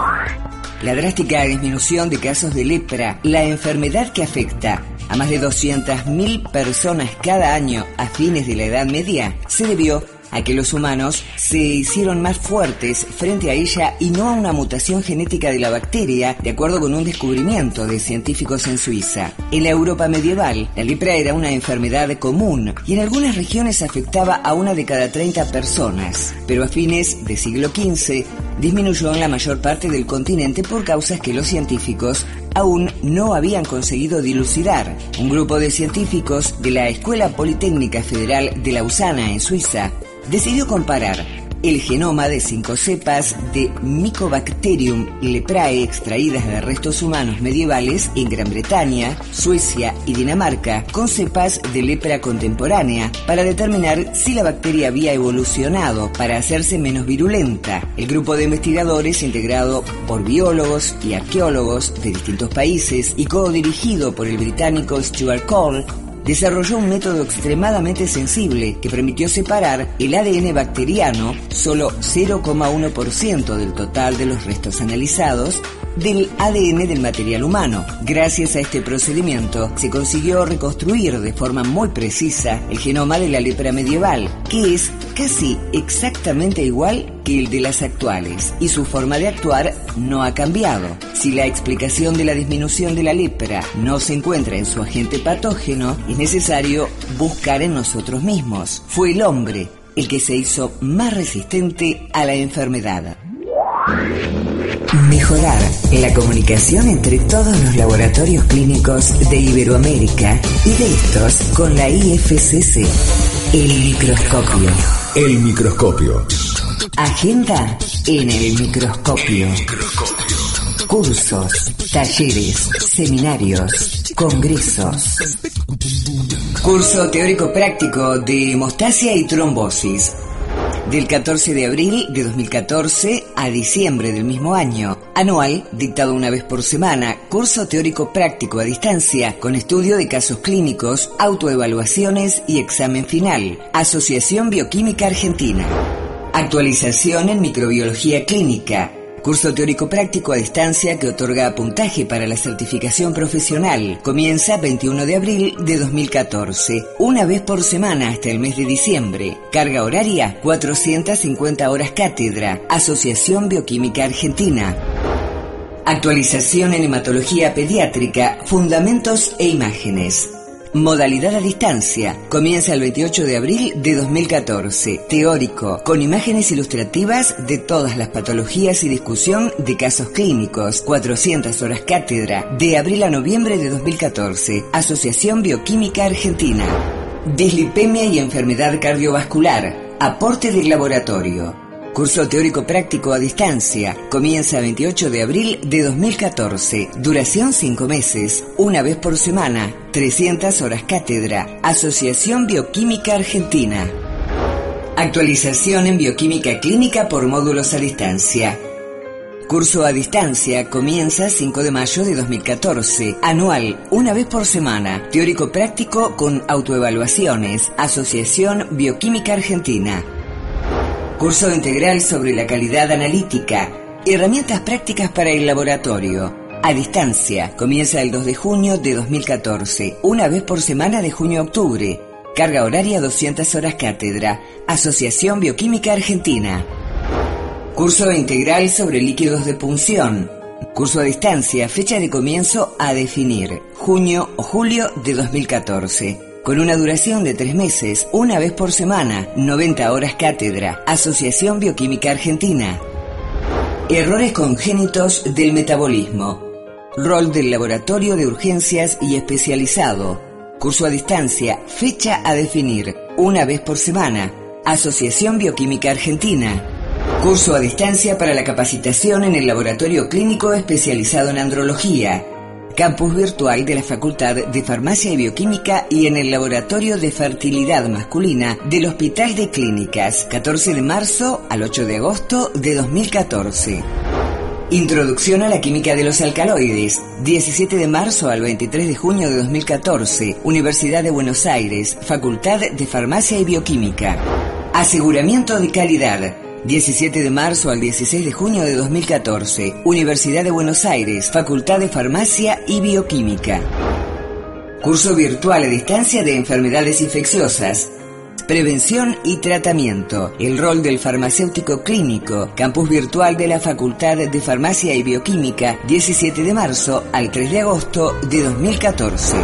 La drástica disminución de casos de lepra, la enfermedad que afecta a más de doscientas mil personas cada año a fines de la Edad Media, se debió a que los humanos se hicieron más fuertes frente a ella y no a una mutación genética de la bacteria, de acuerdo con un descubrimiento de científicos en Suiza. En la Europa medieval, la lepra era una enfermedad común y en algunas regiones afectaba a una de cada treinta personas, pero a fines del siglo quince disminuyó en la mayor parte del continente por causas que los científicos aún no habían conseguido dilucidar. Un grupo de científicos de la Escuela Politécnica Federal de Lausana, en Suiza, decidió comparar el genoma de cinco cepas de Mycobacterium leprae extraídas de restos humanos medievales en Gran Bretaña, Suecia y Dinamarca con cepas de lepra contemporánea para determinar si la bacteria había evolucionado para hacerse menos virulenta. El grupo de investigadores, integrado por biólogos y arqueólogos de distintos países y codirigido por el británico Stuart Cole, desarrolló un método extremadamente sensible que permitió separar el A D N bacteriano, solo cero coma uno por ciento del total de los restos analizados, del A D N del material humano. Gracias a este procedimiento se consiguió reconstruir de forma muy precisa el genoma de la lepra medieval, que es casi exactamente igual que el de las actuales, y su forma de actuar no ha cambiado. Si la explicación de la disminución de la lepra no se encuentra en su agente patógeno, es necesario buscar en nosotros mismos. Fue el hombre el que se hizo más resistente a la enfermedad. Mejorar la comunicación entre todos los laboratorios clínicos de Iberoamérica y de estos con la I F C C. El microscopio. El microscopio. Agenda en el microscopio. Cursos, talleres, seminarios, congresos. Curso teórico práctico de hemostasia y trombosis. Del catorce de abril de dos mil catorce a diciembre del mismo año. Anual, dictado una vez por semana. Curso teórico práctico a distancia, con estudio de casos clínicos, autoevaluaciones y examen final. Asociación Bioquímica Argentina. Actualización en microbiología clínica. Curso teórico práctico a distancia que otorga puntaje para la certificación profesional. Comienza veintiuno de abril de dos mil catorce. Una vez por semana hasta el mes de diciembre. Carga horaria, cuatrocientas cincuenta horas cátedra. Asociación Bioquímica Argentina. Actualización en hematología pediátrica, fundamentos e imágenes. Modalidad a distancia. Comienza el veintiocho de abril de dos mil catorce. Teórico, con imágenes ilustrativas de todas las patologías y discusión de casos clínicos. cuatrocientas horas cátedra. De abril a noviembre de dos mil catorce. Asociación Bioquímica Argentina. Dislipemia y enfermedad cardiovascular. Aporte del laboratorio. Curso teórico práctico a distancia. Comienza veintiocho de abril de dos mil catorce. Duración cinco meses. Una vez por semana. trescientas horas cátedra. Asociación Bioquímica Argentina. Actualización en bioquímica clínica por módulos a distancia. Curso a distancia comienza cinco de mayo de dos mil catorce. Anual, una vez por semana. Teórico práctico con autoevaluaciones. Asociación Bioquímica Argentina. Curso integral sobre la calidad analítica. Herramientas prácticas para el laboratorio. A distancia. Comienza el dos de junio de dos mil catorce. Una vez por semana de junio a octubre. Carga horaria doscientas horas cátedra. Asociación Bioquímica Argentina. Curso integral sobre líquidos de punción. Curso a distancia. Fecha de comienzo a definir. Junio o julio de dos mil catorce. Con una duración de tres meses, una vez por semana, noventa horas cátedra. Asociación Bioquímica Argentina. Errores congénitos del metabolismo. Rol del laboratorio de urgencias y especializado. Curso a distancia, fecha a definir, una vez por semana. Asociación Bioquímica Argentina. Curso a distancia para la capacitación en el laboratorio clínico especializado en andrología. Campus virtual de la Facultad de Farmacia y Bioquímica y en el Laboratorio de Fertilidad Masculina del Hospital de Clínicas, catorce de marzo al ocho de agosto de dos mil catorce. Introducción a la química de los alcaloides, diecisiete de marzo al veintitrés de junio de dos mil catorce, Universidad de Buenos Aires, Facultad de Farmacia y Bioquímica. Aseguramiento de calidad. diecisiete de marzo al dieciséis de junio de dos mil catorce, Universidad de Buenos Aires, Facultad de Farmacia y Bioquímica. Curso virtual a distancia de enfermedades infecciosas. prevención y tratamiento, el rol del farmacéutico clínico, campus virtual de la Facultad de Farmacia y Bioquímica, diecisiete de marzo al tres de agosto de dos mil catorce.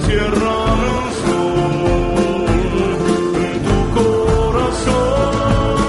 Encierran el sol en tu corazón.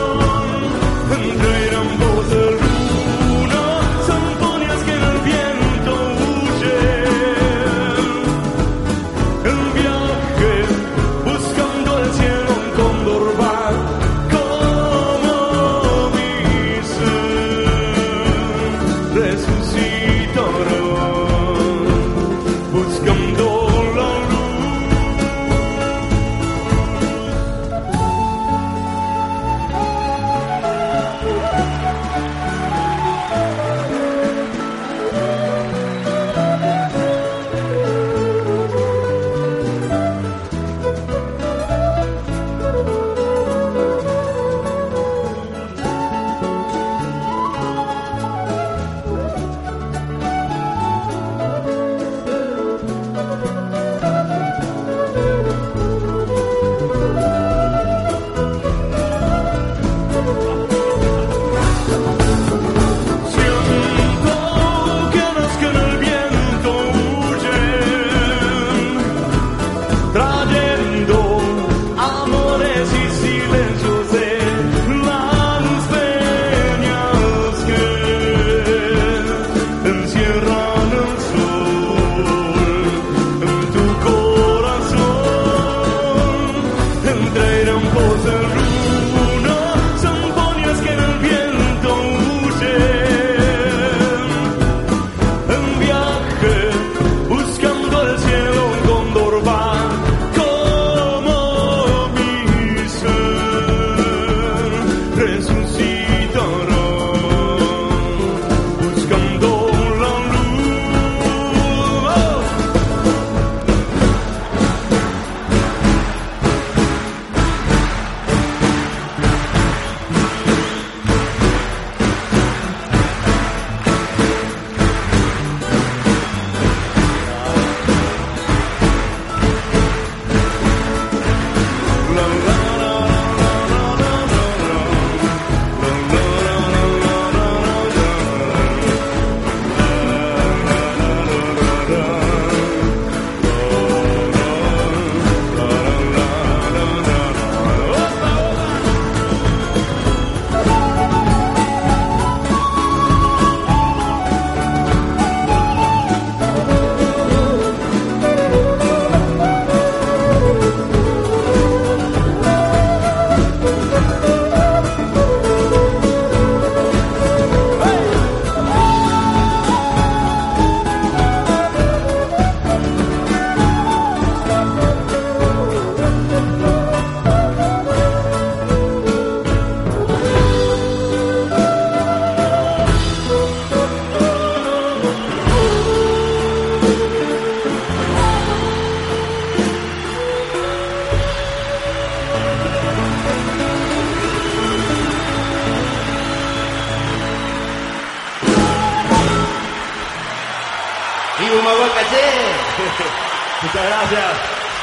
caché. Muchas gracias.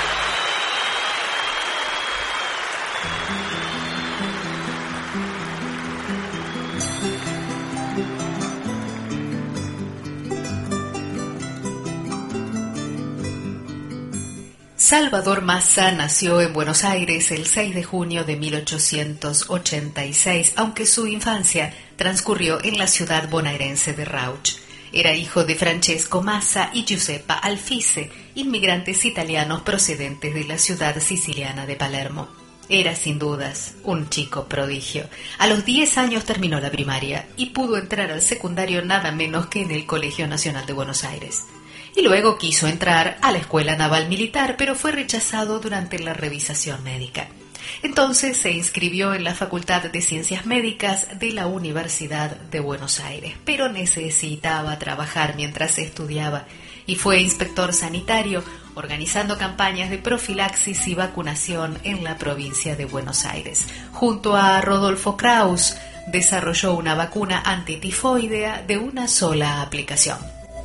Salvador Massa nació en Buenos Aires el seis de junio de mil ochocientos ochenta y seis, aunque su infancia transcurrió en la ciudad bonaerense de Rauch. Era hijo de Francesco Massa y Giuseppa Alfise, inmigrantes italianos procedentes de la ciudad siciliana de Palermo. Era, sin dudas, un chico prodigio. A los diez años terminó la primaria y pudo entrar al secundario nada menos que en el Colegio Nacional de Buenos Aires. Y luego quiso entrar a la Escuela Naval Militar, pero fue rechazado durante la revisación médica. Entonces se inscribió en la Facultad de Ciencias Médicas de la Universidad de Buenos Aires, pero necesitaba trabajar mientras estudiaba y fue inspector sanitario, organizando campañas de profilaxis y vacunación en la provincia de Buenos Aires. Junto a Rodolfo Kraus, desarrolló una vacuna antitifoidea de una sola aplicación.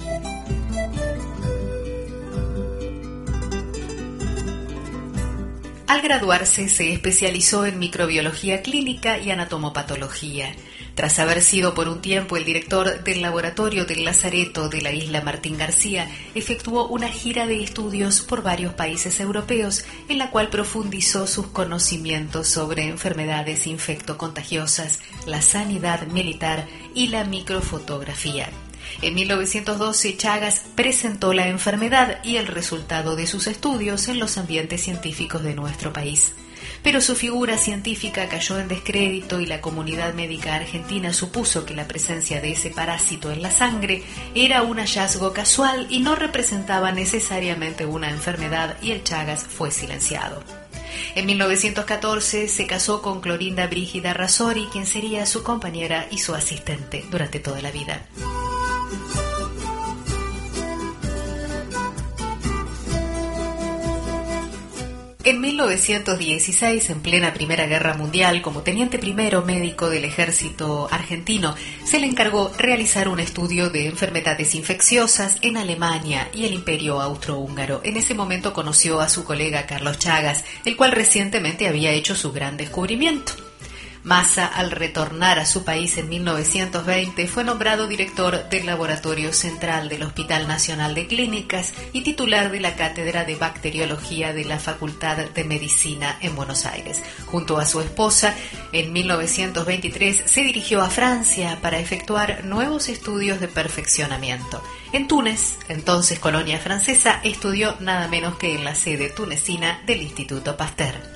Al graduarse se especializó en microbiología clínica y anatomopatología. Tras haber sido por un tiempo el director del laboratorio del Lazareto de la isla Martín García, efectuó una gira de estudios por varios países europeos en la cual profundizó sus conocimientos sobre enfermedades infectocontagiosas, la sanidad militar y la microfotografía. En mil novecientos doce, Chagas presentó la enfermedad y el resultado de sus estudios en los ambientes científicos de nuestro país. Pero su figura científica cayó en descrédito y la comunidad médica argentina supuso que la presencia de ese parásito en la sangre era un hallazgo casual y no representaba necesariamente una enfermedad, y el Chagas fue silenciado. En mil novecientos catorce se casó con Clorinda Brígida Rasori, quien sería su compañera y su asistente durante toda la vida. En mil novecientos dieciséis, en plena Primera Guerra Mundial, como teniente primero médico del ejército argentino, se le encargó realizar un estudio de enfermedades infecciosas en Alemania y el Imperio Austrohúngaro. En ese momento conoció a su colega Carlos Chagas, el cual recientemente había hecho su gran descubrimiento. Massa, al retornar a su país en mil novecientos veinte, fue nombrado director del Laboratorio Central del Hospital Nacional de Clínicas y titular de la Cátedra de Bacteriología de la Facultad de Medicina en Buenos Aires. Junto a su esposa, en mil novecientos veintitrés se dirigió a Francia para efectuar nuevos estudios de perfeccionamiento. En Túnez, entonces colonia francesa, estudió nada menos que en la sede tunecina del Instituto Pasteur.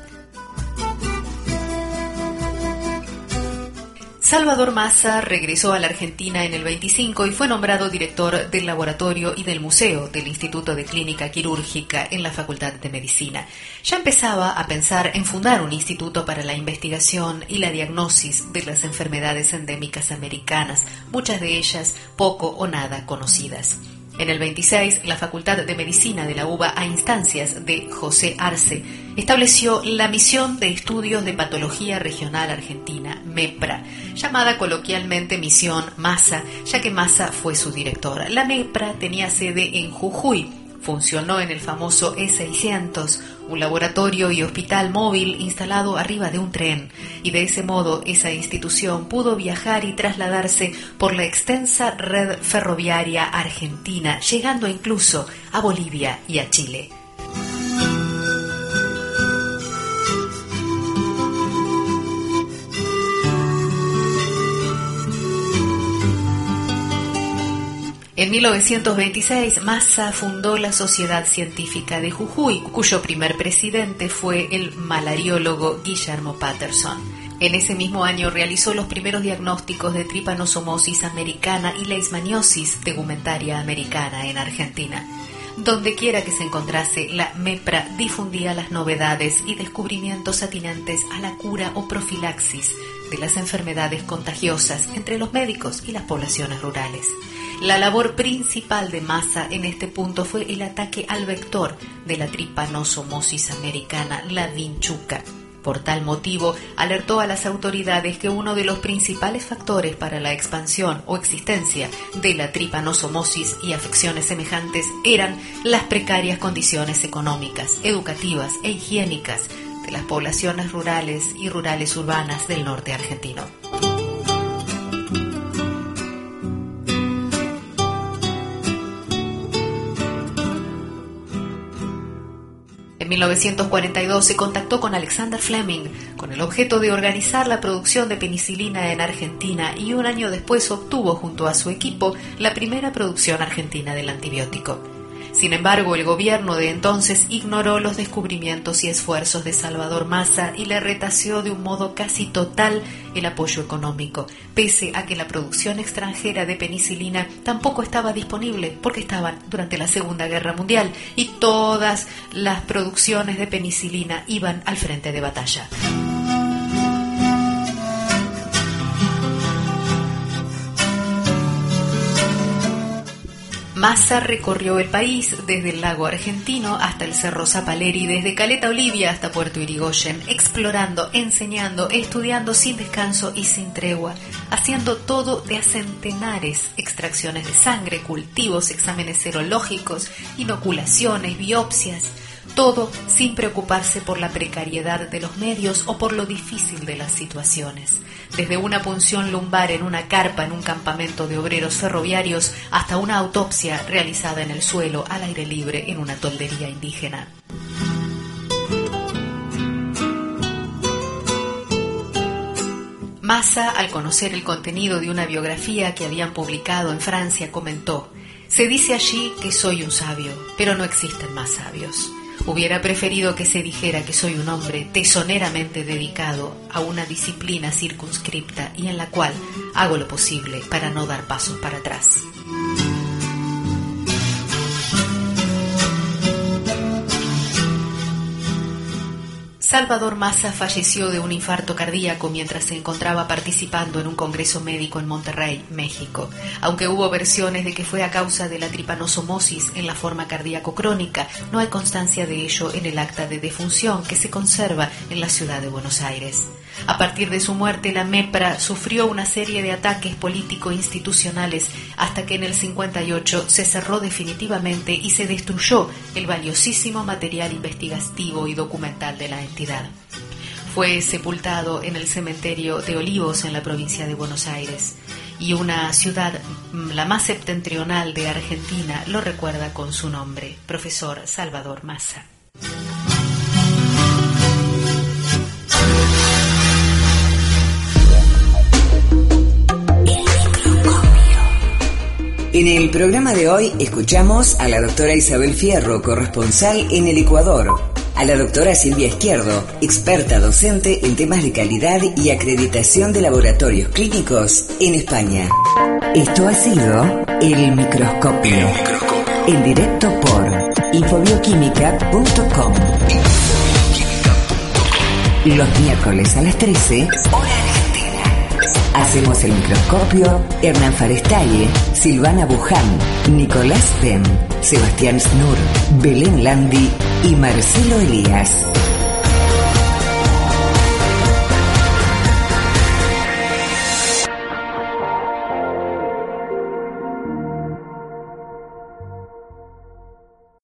Salvador Massa regresó a la Argentina en el veinticinco y fue nombrado director del laboratorio y del museo del Instituto de Clínica Quirúrgica en la Facultad de Medicina. Ya empezaba a pensar en fundar un instituto para la investigación y la diagnosis de las enfermedades endémicas americanas, muchas de ellas poco o nada conocidas. En el veintiséis, la Facultad de Medicina de la UBA, a instancias de José Arce, estableció la Misión de Estudios de Patología Regional Argentina, MEPRA, llamada coloquialmente Misión Massa, ya que Massa fue su director. La MEPRA tenía sede en Jujuy. Funcionó en el famoso E seiscientos, un laboratorio y hospital móvil instalado arriba de un tren, y de ese modo esa institución pudo viajar y trasladarse por la extensa red ferroviaria argentina, llegando incluso a Bolivia y a Chile. En mil novecientos veintiséis, Massa fundó la Sociedad Científica de Jujuy, cuyo primer presidente fue el malariólogo Guillermo Patterson. En ese mismo año realizó los primeros diagnósticos de tripanosomosis americana y leishmaniosis tegumentaria americana en Argentina. Donde quiera que se encontrase, la MEPRA difundía las novedades y descubrimientos atinentes a la cura o profilaxis de las enfermedades contagiosas entre los médicos y las poblaciones rurales. La labor principal de Massa en este punto fue el ataque al vector de la tripanosomosis americana, la vinchuca. Por tal motivo, alertó a las autoridades que uno de los principales factores para la expansión o existencia de la tripanosomosis y afecciones semejantes eran las precarias condiciones económicas, educativas e higiénicas de las poblaciones rurales y rurales urbanas del norte argentino. En mil novecientos cuarenta y dos se contactó con Alexander Fleming con el objeto de organizar la producción de penicilina en Argentina y un año después obtuvo junto a su equipo la primera producción argentina del antibiótico. Sin embargo, el gobierno de entonces ignoró los descubrimientos y esfuerzos de Salvador Massa y le retaseó de un modo casi total el apoyo económico, pese a que la producción extranjera de penicilina tampoco estaba disponible porque estaban durante la Segunda Guerra Mundial y todas las producciones de penicilina iban al frente de batalla. Massa recorrió el país desde el lago argentino hasta el Cerro Zapaleri, desde Caleta Olivia hasta Puerto Irigoyen, explorando, enseñando, estudiando sin descanso y sin tregua, haciendo todo de a centenares, extracciones de sangre, cultivos, exámenes serológicos, inoculaciones, biopsias, todo sin preocuparse por la precariedad de los medios o por lo difícil de las situaciones. Desde una punción lumbar en una carpa en un campamento de obreros ferroviarios hasta una autopsia realizada en el suelo al aire libre en una toldería indígena. Massa, al conocer el contenido de una biografía que habían publicado en Francia, comentó: «Se dice allí que soy un sabio, pero no existen más sabios. Hubiera preferido que se dijera que soy un hombre tesoneramente dedicado a una disciplina circunscripta y en la cual hago lo posible para no dar pasos para atrás». Salvador Massa falleció de un infarto cardíaco mientras se encontraba participando en un congreso médico en Monterrey, México. Aunque hubo versiones de que fue a causa de la tripanosomosis en la forma cardíaco crónica, no hay constancia de ello en el acta de defunción que se conserva en la ciudad de Buenos Aires. A partir de su muerte, la MEPRA sufrió una serie de ataques político-institucionales hasta que en el cincuenta y ocho se cerró definitivamente y se destruyó el valiosísimo material investigativo y documental de la entidad. Fue sepultado en el cementerio de Olivos en la provincia de Buenos Aires y una ciudad, la más septentrional de Argentina, lo recuerda con su nombre, Profesor Salvador Massa. En el programa de hoy escuchamos a la doctora Isabel Fierro, corresponsal en el Ecuador, a la doctora Silvia Izquierdo, experta docente en temas de calidad y acreditación de laboratorios clínicos en España. Esto ha sido El Microscopio, el microscopio. En directo por infobioquímica punto com. Los miércoles a las trece, hora argentina. Hacemos El Microscopio Hernán Farestalle, Silvana Buján, Nicolás Ten, Sebastián Snur, Belén Landi y Marcelo Elías.